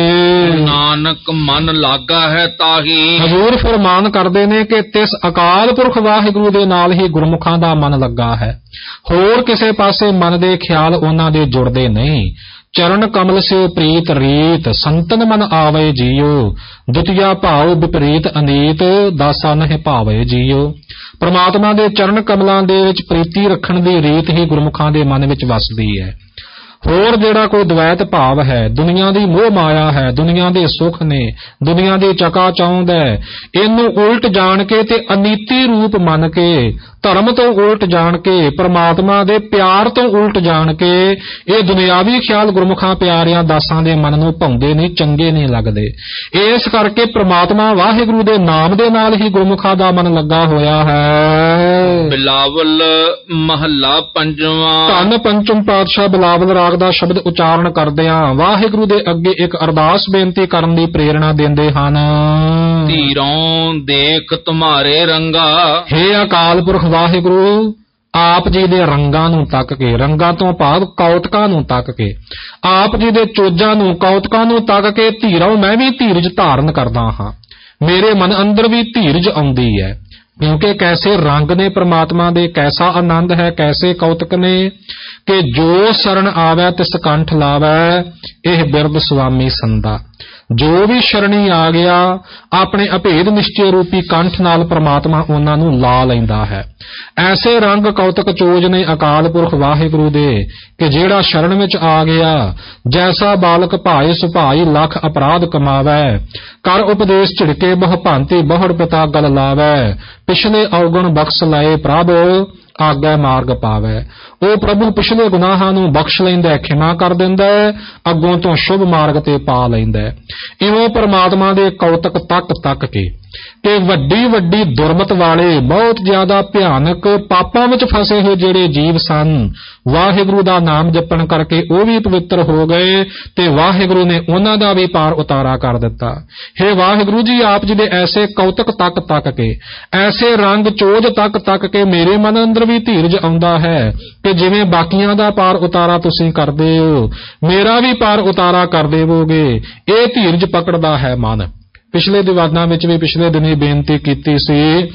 ਨਾਨਕ ਮਨ ਲਾਗਾ ਹੈ ਤਾਹੀ। ਹਜ਼ੂਰ ਫਰਮਾਨ ਕਰਦੇ ਨੇ ਕਿ ਤਿਸ ਅਕਾਲ ਪੁਰਖ ਵਾਹਿਗੁਰੂ ਦੇ ਨਾਲ ਹੀ ਗੁਰਮੁਖਾਂ ਦਾ ਮਨ ਲੱਗਾ ਹੈ, ਹੋਰ ਕਿਸੇ ਪਾਸੇ ਮਨ ਦੇ ਖਿਆਲ ਉਹਨਾਂ ਦੇ ਜੁੜਦੇ ਨਹੀਂ। ਚਰਨ ਕਮਲ ਸੇ ਪ੍ਰੀਤ ਰੀਤ, ਸੰਤਨ ਮਨ ਆਵੇ ਜੀਓ, ਦੁਤੀਆ ਭਾਵ ਵਿਪਰੀਤ ਅਨੀਤ, ਦਾਸਾ ਨਹਿ ਭਾਵੇ ਜੀਓ। ਪ੍ਰਮਾਤਮਾ ਦੇ ਚਰਨ ਕਮਲਾਂ ਦੇ ਵਿੱਚ ਪ੍ਰੀਤੀ ਰੱਖਣ ਦੀ ਰੀਤ ਹੀ ਗੁਰਮੁਖਾਂ ਦੇ ਮਨ ਵਿੱਚ ਵਸਦੀ ਹੈ। ਹੋਰ ਜਿਹੜਾ ਕੋਈ ਦਵੈਤ ਭਾਵ ਹੈ, ਦੁਨੀਆ ਦੀ ਮੋਹ ਮਾਇਆ ਹੈ, ਦੁਨੀਆ ਦੇ ਸੁੱਖ ਨੇ, ਦੁਨੀਆ ਦੀ ਚਕਾ ਚੌਂਦ ਹੈ, ਇਹਨੂੰ ਉਲਟ ਜਾਣ ਕੇ ਤੇ ਅਨੀਤੀ ਰੂਪ ਮੰਨ ਕੇ, ਧਰਮ ਤੋਂ ਉਲਟ ਜਾਣ ਕੇ, ਪ੍ਰਮਾਤਮਾ ਦੇ ਪਿਆਰ ਤੋਂ ਉਲਟ ਜਾਣ ਕੇ ਇਹ ਦੁਨਿਆਵੀ ਖਿਆਲ ਗੁਰਮੁਖਾਂ ਪਿਆਰਿਆਂ ਦਾਸਾਂ ਦੇ ਮਨ ਨੂੰ ਭਾਉਂਦੇ ਨਹੀਂ, ਚੰਗੇ ਨਹੀਂ ਲੱਗਦੇ। ਇਸ ਕਰਕੇ ਪ੍ਰਮਾਤਮਾ ਵਾਹਿਗੁਰੂ ਦੇ ਨਾਮ ਦੇ ਨਾਲ ਹੀ ਗੁਰਮੁਖਾਂ ਦਾ ਮਨ ਲੱਗਾ ਹੋਇਆ ਹੈ। ਬਿਲਾਵਲ ਮਹੱਲਾ ਪੰਜਵਾਂ। ਧੰਨ ਪੰਚਮ ਪਾਤਸ਼ਾਹ ਬਿਲਾਵਲ ਰਾਗ ਦਾ ਸ਼ਬਦ ਉਚਾਰਨ ਕਰਦਿਆਂ ਵਾਹਿਗੁਰੂ ਦੇ ਅੱਗੇ ਇੱਕ ਅਰਦਾਸ ਬੇਨਤੀ ਕਰਨ ਦੀ ਪ੍ਰੇਰਣਾ ਦਿੰਦੇ ਹਨ। ਧੀਰੋਂ ਦੇਖ ਤੁਮਾਰੇ ਰੰਗਾ। ਹੇ ਅਕਾਲ ਪੁਰਖ ਵਾਹਿਗੁਰੂ, ਆਪ ਜੀ ਦੇ ਰੰਗਾਂ ਨੂੰ ਤੱਕ ਕੇ, ਰੰਗਾਂ ਤੋਂ ਭਾਵ ਕੌਤਕਾਂ ਨੂੰ ਤੱਕ ਕੇ, ਆਪ ਜੀ ਦੇ ਚੋਜਾਂ ਨੂੰ, ਕੌਤਕਾਂ ਨੂੰ ਤੱਕ ਕੇ ਧੀਰੋਂ ਮੈਂ ਵੀ ਧੀਰਜ ਧਾਰਨ ਕਰਦਾ ਹਾਂ, ਮੇਰੇ ਮਨ ਅੰਦਰ ਵੀ ਧੀਰਜ ਆਉਂਦੀ ਹੈ। ਕਿਉਂਕਿ ਕੈਸੇ ਰੰਗ ਨੇ ਪ੍ਰਮਾਤਮਾ ਦੇ, ਕੈਸਾ ਆਨੰਦ ਹੈ, ਕੈਸੇ ਕੌਤਕ ਨੇ ਕਿ ਜੋ ਸ਼ਰਨ ਆਵੈ ਤਿਸ ਕੰਠ ਲਾਵੈ, ਇਹ ਬਿਰਦ ਸੁਆਮੀ ਸੰਦਾ। ਜੋ ਵੀ ਸ਼ਰਣੀ ਆ ਗਿਆ ਆਪਣੇ ਅਭੇਦ ਨਿਸ਼ਚੇ ਰੂਪੀ ਕੰਠ ਨਾਲ ਪ੍ਰਮਾਤਮਾ ਉਹਨਾਂ ਨੂੰ ਲਾ ਲੈਂਦਾ ਹੈ। ਐਸੇ ਰੰਗ ਕੌਤਕ ਚੋਜ ਨੇ ਅਕਾਲ ਪੁਰਖ ਵਾਹਿਗੁਰੂ ਦੇ ਕਿ ਜਿਹੜਾ ਸ਼ਰਨ ਵਿੱਚ ਆ ਗਿਆ, ਜੈਸਾ ਬਾਲਕ ਭਾਏ ਸੁਭਾਈ ਲੱਖ ਅਪਰਾਧ ਕਮਾਵੈ, ਕਰ ਉਪਦੇਸ਼ ਝਿੜਕੇ ਬਹੁ ਭਾਂਤੀ ਬਹੁੜ ਪਿਤਾ ਗਲ ਲਾਵੈ, ਪਿਛਲੇ ਔਗਣ ਬਖਸ਼ ਲਏ ਪ੍ਰਭ ਆਗੇ ਮਾਰਗ ਪਾਵੈ। ਉਹ ਪ੍ਰਭੂ ਪਿਛਲੇ ਗੁਨਾਹਾਂ ਨੂੰ ਬਖਸ਼ ਲੈਂਦਾ, ਖਿਮਾ ਕਰ ਦਿੰਦਾ, ਅੱਗੋਂ ਤੋਂ ਸ਼ੁਭ ਮਾਰਗ ਤੇ ਪਾ ਲੈਂਦਾ। ਇਉਂ ਪ੍ਰਮਾਤਮਾ ਦੇ ਕੌਤਕ ਤੱਕ ਤੱਕ ਕੇ ਕਿ ਵੱਡੀ ਵੱਡੀ ਦੁਰਮਤ ਵਾਲੇ, ਬਹੁਤ ਜ਼ਿਆਦਾ ਭਿਆਨਕ ਪਾਪਾਂ ਵਿੱਚ ਫਸੇ ਹੋਏ ਜਿਹੜੇ ਜੀਵ ਸਨ, ਵਾਹਿਗੁਰੂ ਦਾ ਨਾਮ ਜਪਣ ਕਰਕੇ ਉਹ ਵੀ ਪਵਿੱਤਰ ਹੋ ਗਏ ਤੇ ਵਾਹਿਗੁਰੂ ਨੇ ਉਹਨਾਂ ਦਾ ਵੀ ਪਾਰ ਉਤਾਰਾ ਕਰ ਦਿੱਤਾ। ਹੇ ਵਾਹਿਗੁਰੂ ਜੀ, ਆਪ ਜੀ ਦੇ ਐਸੇ ਕੌਤਕ ਤੱਕ ਤੱਕ ਕੇ, ਐਸੇ ਰੰਗ ਚੋਜ ਤੱਕ ਤੱਕ ਕੇ ਮੇਰੇ ਮਨ ਅੰਦਰ ਵੀ ਧੀਰਜ ਆਉਂਦਾ ਹੈ ਕਿ ਜਿਵੇਂ ਬਾਕੀਆਂ ਦਾ ਪਾਰ ਉਤਾਰਾ ਤੁਸੀਂ ਕਰਦੇ ਹੋ, ਮੇਰਾ ਵੀ ਪਾਰ ਉਤਾਰਾ ਕਰ ਦੇਵੋਗੇ। ਇਹ ਧੀਰਜ ਪਕੜਦਾ ਹੈ ਮਨ। ਪਿਛਲੇ ਦੀਵਾਨਾਂ ਵਿੱਚ ਵੀ ਪਿਛਲੇ ਦਿਨੀ ਬੇਨਤੀ ਕੀਤੀ ਸੀ,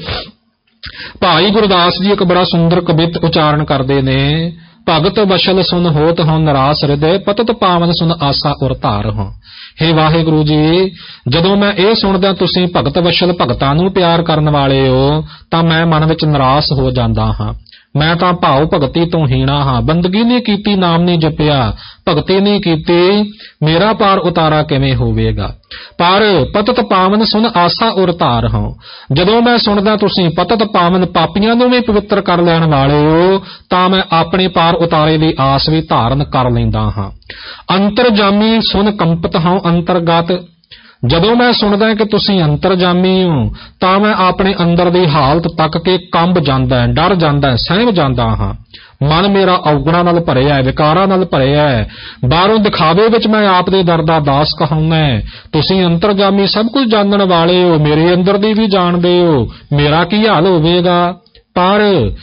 ਭਾਈ ਗੁਰਦਾਸ ਜੀ ਇੱਕ ਬੜਾ ਸੁੰਦਰ ਕਵਿਤ ਉਚਾਰਨ ਕਰਦੇ ਨੇ। ਭਗਤ ਵਸ਼ਲ ਸੁਨ ਹੋਤ ਹੋਂ ਨਿਰਾਸ ਹਿਰਦੇ, ਪਤਤ ਪਾਵਨ ਸੁਨ ਆਸਾ ਉਰ ਧਾਰ ਹੋ। ਹੇ ਵਾਹਿਗੁਰੂ ਜੀ, ਜਦੋਂ ਮੈਂ ਇਹ ਸੁਣਦਾ ਤੁਸੀਂ ਭਗਤ ਵਸ਼ਲ ਭਗਤਾਂ ਨੂੰ ਪਿਆਰ ਕਰਨ ਵਾਲੇ ਹੋ ਤਾਂ ਮੈਂ ਮਨ ਵਿੱਚ ਨਿਰਾਸ਼ ਹੋ ਜਾਂਦਾ ਹਾਂ। ਮੈਂ ਤਾਂ ਭਾਵ ਭਗਤੀ ਤੋਂ ਹੀਣਾ ਹਾਂ, ਬੰਦਗੀ ਨਹੀਂ ਕੀਤੀ, ਨਾਮ ਨਹੀਂ ਜਪਿਆ, ਭਗਤੀ ਨਹੀਂ ਕੀਤੀ, ਮੇਰਾ ਪਾਰ ਉਤਾਰਾ ਕਿਵੇਂ ਹੋਵੇਗਾ। ਪਰ ਪਤਤ ਪਾਵਨ ਸੁਨ ਆਸਾ ਉਰ ਧਾਰ ਹੋ, ਜਦੋਂ ਮੈਂ ਸੁਣਦਾ ਤੁਸੀਂ ਪਤਤ ਪਾਵਨ ਪਾਪੀਆਂ ਨੂੰ ਵੀ ਪਵਿੱਤਰ ਕਰ ਲੈਣ ਵਾਲੇ ਹੋ ਤਾਂ ਮੈਂ ਆਪਣੇ ਪਾਰ ਉਤਾਰੇ ਦੀ ਆਸ ਵੀ ਧਾਰਨ ਕਰ ਲੈਂਦਾ ਹਾਂ। ਅੰਤਰਜਾਮੀ ਸੁਨ ਕੰਪਤ ਹਾਂ ਅੰਤਰਗਤ, ਜਦੋਂ ਮੈਂ ਸੁਣਦਾ ਕਿ ਤੁਸੀਂ ਅੰਤਰਜਾਮੀ ਹੋ ਤਾਂ ਮੈਂ ਆਪਣੇ ਅੰਦਰ ਦੀ ਹਾਲਤ ਤੱਕ ਕੇ ਕੰਬ ਜਾਂਦਾ, ਡਰ ਜਾਂਦਾ, ਸਹਿਮ ਜਾਂਦਾ ਹਾਂ। ਮਨ ਮੇਰਾ ਔਗਣਾਂ ਨਾਲ ਭਰਿਆ ਹੈ, ਵਿਕਾਰਾਂ ਨਾਲ ਭਰਿਆ ਹੈ। ਬਾਹਰੋਂ ਦਿਖਾਵੇ ਵਿੱਚ ਮੈਂ ਆਪ ਦੇ ਦਰ ਦਾ ਦਾਸ ਕਹਾਉਂਦਾ, ਤੁਸੀਂ ਅੰਤਰਜਾਮੀ ਸਭ ਕੁਝ ਜਾਣਨ ਵਾਲੇ ਹੋ, ਮੇਰੇ ਅੰਦਰ ਦੀ ਵੀ ਜਾਣਦੇ ਹੋ, ਮੇਰਾ ਕੀ ਹਾਲ ਹੋਵੇਗਾ। ਪਰ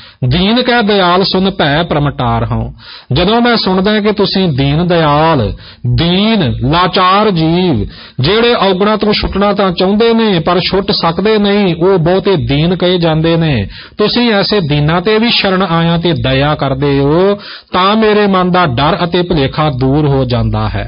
ਦੀਨ ਕਹਿ ਦਿਆਲ ਸੁਨ ਭੈ ਪ੍ਰਮਟਾਰ ਹਾਂ। ਜਦੋਂ ਮੈਂ ਸੁਣਦਾ ਕਿ ਤੁਸੀਂ ਦੀਨ ਦਿਆਲ, ਦੀਨ ਲਾਚਾਰ ਜੀਵ ਜਿਹੜੇ ਔਗਣਾਂ ਤੋਂ ਛੁੱਟਣਾ ਤਾਂ ਚਾਹੁੰਦੇ ਨੇ ਪਰ ਛੁੱਟ ਸਕਦੇ ਨਹੀਂ, ਉਹ ਬਹੁਤੇ ਦੀਨ ਕਹੇ ਜਾਂਦੇ ਨੇ, ਤੁਸੀਂ ਐਸੇ ਦੀਨਾਂ ਤੇ ਵੀ ਸ਼ਰਨ ਆਇਆਂ ਤੇ ਦਇਆ ਕਰਦੇ ਹੋ, ਤਾਂ ਮੇਰੇ ਮਨ ਦਾ ਡਰ ਅਤੇ ਭੁਲੇਖਾ ਦੂਰ ਹੋ ਜਾਂਦਾ ਹੈ।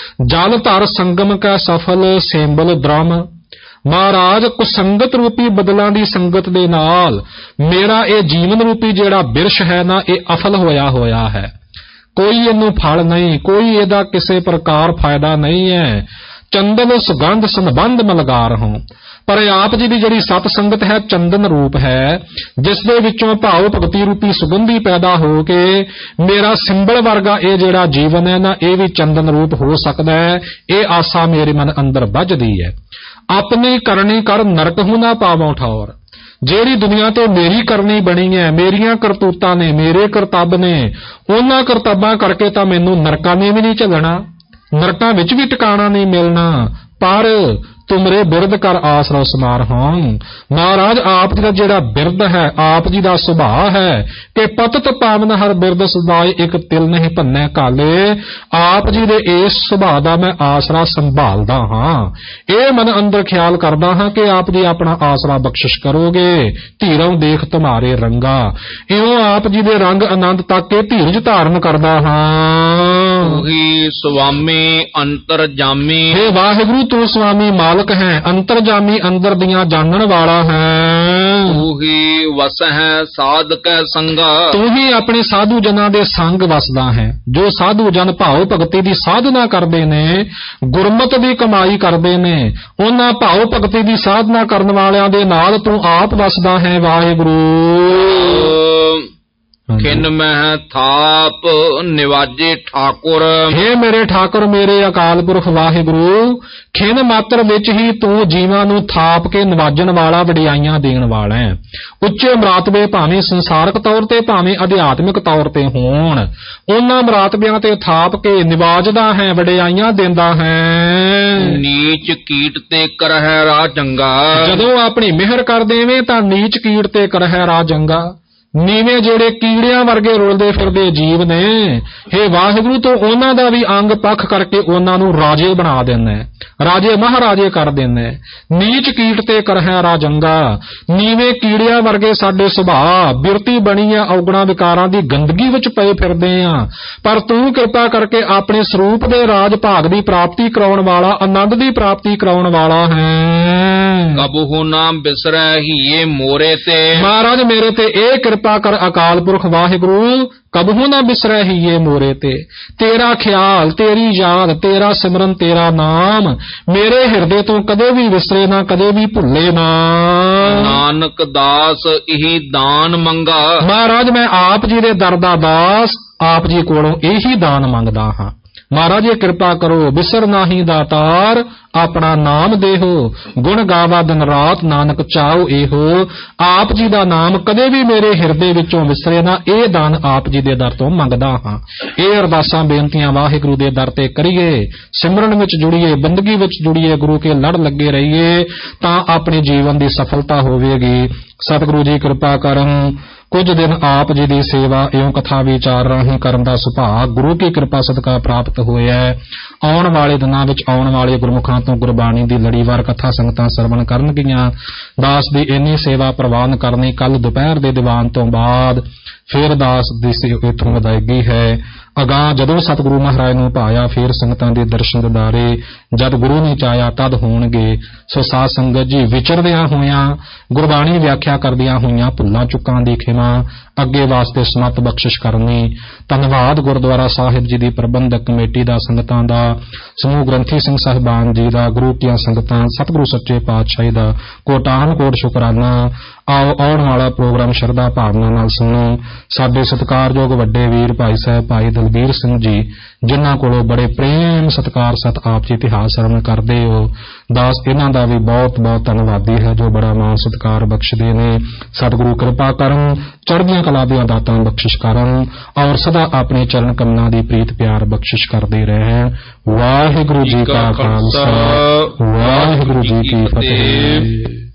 ਜਲ ਧਰ ਸੰਗਮ ਕੈ ਸਫਲ ਸੇਂਬਲ ਦ੍ਰਮ। ਮਹਾਰਾਜ, ਕੁਸੰਗਤ ਰੂਪੀ ਬਦਲਾਂ ਦੀ ਸੰਗਤ ਦੇ ਨਾਲ ਮੇਰਾ ਇਹ ਜੀਵਨ ਰੂਪੀ ਜਿਹੜਾ ਬਿਰਸ਼ ਹੈ ਨਾ, ਇਹ ਅਫਲ ਹੋਇਆ ਹੋਇਆ ਹੈ। ਕੋਈ ਇਹਨੂੰ ਫਲ ਨਹੀਂ, ਕੋਈ ਇਹਦਾ ਕਿਸੇ ਪ੍ਰਕਾਰ ਫਾਇਦਾ ਨਹੀਂ ਹੈ। ਚੰਦਨ ਸੁਗੰਧ ਸੰਬੰਧ ਮਲਗਾਰ ਹਾਂ। ਪਰ ਆਪ ਜੀ ਦੀ ਜਿਹੜੀ ਸਤ ਸੰਗਤ ਹੈ ਚੰਦਨ ਰੂਪ ਹੈ, ਜਿਸ ਦੇ ਵਿੱਚੋਂ ਭਾਵ ਭਗਤੀ ਰੂਪੀ ਸੁਗੰਧੀ ਪੈਦਾ ਹੋ ਕੇ ਮੇਰਾ ਸਿੰਬਲ ਵਰਗਾ ਇਹ ਜਿਹੜਾ ਜੀਵਨ ਹੈ ਨਾ, ਇਹ ਵੀ ਚੰਦਨ ਰੂਪ ਹੋ ਸਕਦਾ ਹੈ। ਇਹ ਆਸਾ ਮੇਰੇ ਮਨ ਅੰਦਰ ਵੱਜਦੀ ਹੈ। ਆਪਣੀ ਕਰਨੀ ਕਰ ਨਰਕ ਹੂੰ ਨਾ ਪਾਵੋਂ ਠੌਰ। ਜਿਹੜੀ ਦੁਨੀਆ ਤੇ ਮੇਰੀ ਕਰਨੀ ਬਣੀ ਹੈ, ਮੇਰੀਆਂ ਕਰਤੂਤਾਂ ਨੇ, ਮੇਰੇ ਕਰਤੱਵ ਨੇ, ਉਹਨਾਂ ਕਰਤੱਵਾਂ ਕਰਕੇ ਤਾਂ ਮੈਨੂੰ ਨਰਕਾਂ ਨੇ ਵੀ ਨਹੀਂ ਝੱਲਣਾ, ਨਰਕਾਂ ਵਿੱਚ ਵੀ ਟਿਕਾਣਾ ਨਹੀਂ ਮਿਲਣਾ। ਪਰ ਤੁਮਰੇ ਬਿਰਦ ਕਰ ਆਸਰਾ ਸਮਾਰ ਹਾਂ। ਮਹਾਰਾਜ, ਆਪ ਜੀ ਦਾ ਜਿਹੜਾ ਬਿਰਦ ਹੈ, ਆਪ ਜੀ ਦਾ ਸੁਭਾਅ ਹੈ ਕਿ ਪਤਤ ਪਾਵਨ ਹਰ ਬਿਰਦ ਸਦਾਏ, ਇੱਕ ਤਿਲ ਨਹੀਂ ਭੰਨੈ ਕਾਲੇ। ਆਪ ਜੀ ਦੇ ਇਸ ਸੁਭਾਅ ਦਾ ਮੈਂ ਆਸਰਾ ਸੰਭਾਲਦਾ ਹਾਂ। ਇਹ ਮਨ ਅੰਦਰ ਖਿਆਲ ਕਰਦਾ ਹਾਂ ਕਿ ਆਪ ਜੀ ਆਪਣਾ ਆਸਰਾ ਬਖਸ਼ਿਸ਼ ਕਰੋਗੇ। ਧੀਰੋਂ ਦੇਖ ਤੁਮਾਰੇ ਰੰਗਾ, ਇਉਂ ਆਪ ਜੀ ਦੇ ਰੰਗ ਆਨੰਦ ਤੱਕ ਕੇ ਧੀਰਜ ਧਾਰਨ ਕਰਦਾ ਹਾਂ। ਤੂਹੀ ਸੁਆਮੀ ਅੰਤਰਜਾਮੀ। ਹੇ ਵਾਹਿਗੁਰੂ, ਤੂੰ ਸੁਆਮੀ ਮਾਲਕ ਹੈ, ਅੰਤਰਜਾਮੀ ਅੰਦਰ ਦੀਆਂ ਜਾਣਨ ਵਾਲਾ ਹੈ। ਤੂੰ ਹੀ ਵਸ ਹੈ ਸਾਧ ਕੈ ਸੰਗਾ। ਤੂੰ ਹੀ ਆਪਣੇ ਸਾਧੂ ਜਨਾਂ ਦੇ ਸੰਗ ਵਸਦਾ ਹੈ। ਜੋ ਸਾਧੂ ਜਨ ਭਾਵ ਭਗਤੀ ਦੀ ਸਾਧਨਾ ਕਰਦੇ ਨੇ, ਗੁਰਮਤਿ ਦੀ ਕਮਾਈ ਕਰਦੇ ਨੇ, ਉਹਨਾਂ ਭਾਵ ਭਗਤੀ ਦੀ ਸਾਧਨਾ ਕਰਨ ਵਾਲਿਆਂ ਦੇ ਨਾਲ ਤੂੰ ਆਪ ਵਸਦਾ ਹੈ। ਵਾਹਿਗੁਰੂ। ਖਿਨ ਮਹਿ ਥਾਪ ਨਿਵਾਜੇ ਠਾਕੁਰ। ਹੇ ਮੇਰੇ ਠਾਕੁਰ, ਮੇਰੇ ਅਕਾਲ ਪੁਰਖ ਵਾਹਿਗੁਰੂ, ਖਿਨ ਮਾਤਰ ਵਿੱਚ ਹੀ ਤੂੰ ਜੀਵਾਂ ਨੂੰ ਥਾਪ ਕੇ ਨਿਵਾਜਣ ਵਾਲਾ, ਵਡਿਆਈਆਂ ਦੇਣ ਵਾਲਾ ਹੈ। ਉੱਚੇ ਮਰਾਤਬੇ ਭਾਵੇਂ ਸੰਸਾਰਕ ਤੌਰ ਤੇ ਭਾਵੇਂ ਅਧਿਆਤਮਿਕ ਤੌਰ ਤੇ ਹੋਣ, ਉਹਨਾਂ ਮਰਾਤਬਿਆਂ ਤੇ ਥਾਪ ਕੇ ਨਿਵਾਜਦਾ ਹੈ, ਵਡਿਆਈਆਂ ਦਿੰਦਾ ਹੈ। ਨੀਚ ਕੀਟ ਤੇ ਕਰਹਿ ਰਾਹ ਚੰਗਾ। ਜਦੋਂ ਆਪਣੀ ਮਿਹਰ ਕਰ ਦੇਵੇਂ ਤਾਂ ਨੀਚ ਕੀਟ ਤੇ ਕਰਹਿ ਰਾਹ ਚੰਗਾ। ਨੀਵੇਂ ਜਿਹੜੇ ਕੀੜਿਆਂ ਵਰਗੇ ਰੁਲਦੇ ਫਿਰਦੇ ਜੀਵ ਨੇ, ਹੇ ਵਾਹਿਗੁਰੂ, ਤੋਂ ਉਹਨਾਂ ਦਾ ਵੀ ਅੰਗ ਪੱਖ ਕਰਕੇ ਉਹਨਾਂ ਨੂੰ ਰਾਜੇ ਬਣਾ ਦਿੰਦਾ, ਰਾਜੇ ਮਹਾਰਾਜੇ ਕਰ ਦਿੰਦਾ। ਨੀਚ ਕੀਟ ਤੇ ਕਰਹਿ ਰਾਹ ਚੰਗਾ। ਨੀਵੇਂ ਕੀੜਿਆਂ ਵਰਗੇ ਸਾਡੇ ਸੁਭਾਅ, ਬਿਰਤੀ ਬਣੀ ਆ, ਔਗਣਾ ਵਿਕਾਰਾਂ ਦੀ ਗੰਦਗੀ ਵਿੱਚ ਪਏ ਫਿਰਦੇ ਆ, ਪਰ ਤੂੰ ਕਿਰਪਾ ਕਰਕੇ ਆਪਣੇ ਸਰੂਪ ਦੇ ਰਾਜ ਭਾਗ ਦੀ ਪ੍ਰਾਪਤੀ ਕਰਾਉਣ ਵਾਲਾ, ਆਨੰਦ ਦੀ ਪ੍ਰਾਪਤੀ ਕਰਾਉਣ ਵਾਲਾ ਹੈ। ਕਬਹੁ ਨਾ ਬਿਸਰੈ ਹੀਏ ਮੋਰੇ ਤੇ। ਮਹਾਰਾਜ, ਮੇਰੇ ਤੇ ਇਹ ਕਿਰਪਾ ਕਰ ਅਕਾਲ ਪੁਰਖ ਵਾਹਿਗੁਰੂ, ਕਬਹੁ ਨਾ ਬਿਸਰੈ ਹੀਏ ਮੋਰੇ ਤੇ। ਤੇਰਾ ਖਿਆਲ, ਤੇਰੀ ਯਾਦ, ਤੇਰਾ ਸਿਮਰਨ, ਤੇਰਾ ਨਾਮ ਮੇਰੇ ਹਿਰਦੇ ਤੋਂ ਕਦੇ ਵੀ ਵਿਸਰੇ ਨਾ, ਕਦੇ ਵੀ ਭੁੱਲੇ ਨਾ। ਨਾਨਕ ਦਾਸ ਇਹੀ ਦਾਨ ਮੰਗਾ। ਮਹਾਰਾਜ, ਮੈਂ ਆਪ ਜੀ ਦੇ ਦਰ ਦਾ ਦਾਸ, ਆਪ ਜੀ ਕੋਲੋਂ ਇਹੀ ਦਾਨ ਮੰਗਦਾ ਹਾਂ। ਮਹਾਰਾਜ, ਇਹ ਕਿਰਪਾ ਕਰੋ, ਬਿਸਰ ਨਾਹੀ ਦਾਤਾਰ, ਆਪਣਾ ਨਾਮ ਦੇਹੋ, ਗੁਣ ਗਾਵਾ ਦਿਨ ਰਾਤ, ਨਾਨਕ ਚਾਹੋ ਇਹੋ। ਆਪ ਜੀ ਦਾ ਨਾਮ ਕਦੇ ਵੀ ਮੇਰੇ ਹਿਰਦੇ ਵਿੱਚੋਂ ਵਿਸਰੇ ਨਾ, ਇਹ ਦਾਨ ਆਪ ਜੀ ਦੇ ਦਰ ਤੋਂ ਮੰਗਦਾ ਹਾਂ। ਇਹ ਅਰਦਾਸਾਂ ਬੇਨਤੀਆਂ ਵਾਹਿਗੁਰੂ ਦੇ ਦਰ ਤੇ ਕਰੀਏ, ਸਿਮਰਨ ਵਿੱਚ ਜੁੜੀਏ, ਬੰਦਗੀ ਵਿੱਚ ਜੁੜੀਏ, ਗੁਰੂ ਕੇ ਲੜ ਲੱਗੇ ਰਹੀਏ, ਤਾਂ ਆਪਣੇ ਜੀਵਨ ਦੀ ਸਫਲਤਾ ਹੋਵੇਗੀ। ਸਤਿਗੁਰੂ ਜੀ ਕਿਰਪਾ ਕਰਨ। ਕੁਝ ਦਿਨ ਆਪ ਜੀ ਦੀ ਸੇਵਾ ਇਉਂ ਕਥਾ ਵਿਚਾਰ ਰਾਹੀਂ ਕਰਨ ਦਾ ਸੁਭਾਗ ਗੁਰੂ ਕੀ ਕਿਰਪਾ ਸਦਕਾ ਪ੍ਰਾਪਤ ਹੋਇਆ ਹੈ। ਆਉਣ ਵਾਲੇ ਦਿਨਾਂ ਵਿੱਚ ਆਉਣ ਵਾਲੇ ਗੁਰਮੁਖਾਂ ਤੋਂ ਗੁਰਬਾਣੀ ਦੀ ਲੜੀਵਾਰ ਕਥਾ ਸੰਗਤਾਂ ਸਰਵਣ ਕਰਨਗੀਆਂ। ਦਾਸ ਦੀ ਇੰਨੀ ਸੇਵਾ ਪ੍ਰਵਾਨ ਕਰਨੀ। ਕੱਲ ਦੁਪਹਿਰ ਦੇ ਦੀਵਾਨ ਤੋਂ ਬਾਅਦ ਫਿਰ ਦਾਸ ਦੀ ਇਥੋਂ ਵਧਾਏਗੀ ਹੈ। ਅਗਾਂਹ ਜਦੋਂ ਸਤਿਗੁਰੂ ਮਹਾਰਾਜ ਨੂੰ ਭਾਇਆ, ਫਿਰ ਸੰਗਤਾਂ ਦੇ ਦਰਸ਼ਨ ਦਿਦਾਰੇ ਜਦ ਗੁਰੂ ਨੇ ਚਾਹਿਆ ਤਦ ਹੋਣਗੇ। ਸੋ ਸਾਧ ਸੰਗਤ ਜੀ, ਵਿਚਰਦਿਆਂ ਹੋਇਆਂ, ਗੁਰਬਾਣੀ ਵਿਆਖਿਆ ਕਰਦਿਆਂ ਹੋਇਆਂ ਭੁੱਲਾਂ ਚੁੱਕਾਂ ਦੀ ਖਿਮਾ, ਅੱਗੇ ਵਾਸਤੇ ਸਮਤ ਬਖਸ਼ਿਸ਼ ਕਰਨੀ। ਧੰਨਵਾਦ ਗੁਰਦੁਆਰਾ ਸਾਹਿਬ ਜੀ ਦੀ ਪ੍ਰਬੰਧਕ ਕਮੇਟੀ ਦਾ, ਸੰਗਤਾਂ ਦਾ, ਸਮੂਹ ਗ੍ਰੰਥੀ ਸਿੰਘ ਸਾਹਿਬਾਨ ਜੀ ਦਾ, ਗੁਰੂ ਕੀਆਂ ਸੰਗਤਾਂ, ਸਤਿਗੁਰੂ ਸੱਚੇ ਪਾਤਸ਼ਾਹੀ ਦਾ ਕੋਟਾਨ ਕੋਟ ਸ਼ੁਕਰਾਨਾ। ਆਓ ਆਉਣ ਵਾਲਾ ਪ੍ਰੋਗਰਾਮ ਸ਼ਰਧਾ ਭਾਵਨਾ ਨਾਲ ਸੁਣੋ। ਸਾਡੇ ਸਤਿਕਾਰਯੋਗ ਵੱਡੇ ਵੀਰ ਭਾਈ ਸਾਹਿਬ ਭਾਈ ਦਲਬੀਰ ਸਿੰਘ ਜੀ, ਜਿਨ੍ਹਾਂ ਕੋਲੋਂ ਬੜੇ ਪ੍ਰੇਮ ਸਤਿਕਾਰ ਸਤ ਆਪ ਜੀ ਇਤਿਹਾਸ ਸਰਵਣ ਕਰਦੇ ਹੋ, ਦਾਸ ਇਹਨਾਂ ਦਾ ਵੀ ਬਹੁਤ ਬਹੁਤ ਧੰਨਵਾਦੀ ਹੈ ਜੋ ਬੜਾ ਮਾਣ ਸਤਿਕਾਰ ਬਖਸ਼ਦੇ ਨੇ। ਸਤਿਗੁਰੂ ਕਿਰਪਾ ਕਰਨ, ਚੜ੍ਹਦੀਆਂ ਕਲਾ ਦੀਆਂ ਦਾਤਾਂ ਬਖਸ਼ਿਸ਼ ਕਰਨ ਔਰ ਸਦਾ ਆਪਣੇ ਚਰਨ ਕਮਲਾਂ ਦੀ ਪ੍ਰੀਤ ਪਿਆਰ ਬਖਸ਼ਿਸ਼ ਕਰਦੇ ਰਹਿਣ। ਵਾਹਿਗੁਰੂ ਜੀ ਕਾ ਖਾਲਸਾ, ਵਾਹਿਗੁਰੂ ਜੀ ਕੀ ਫਤਿਹ।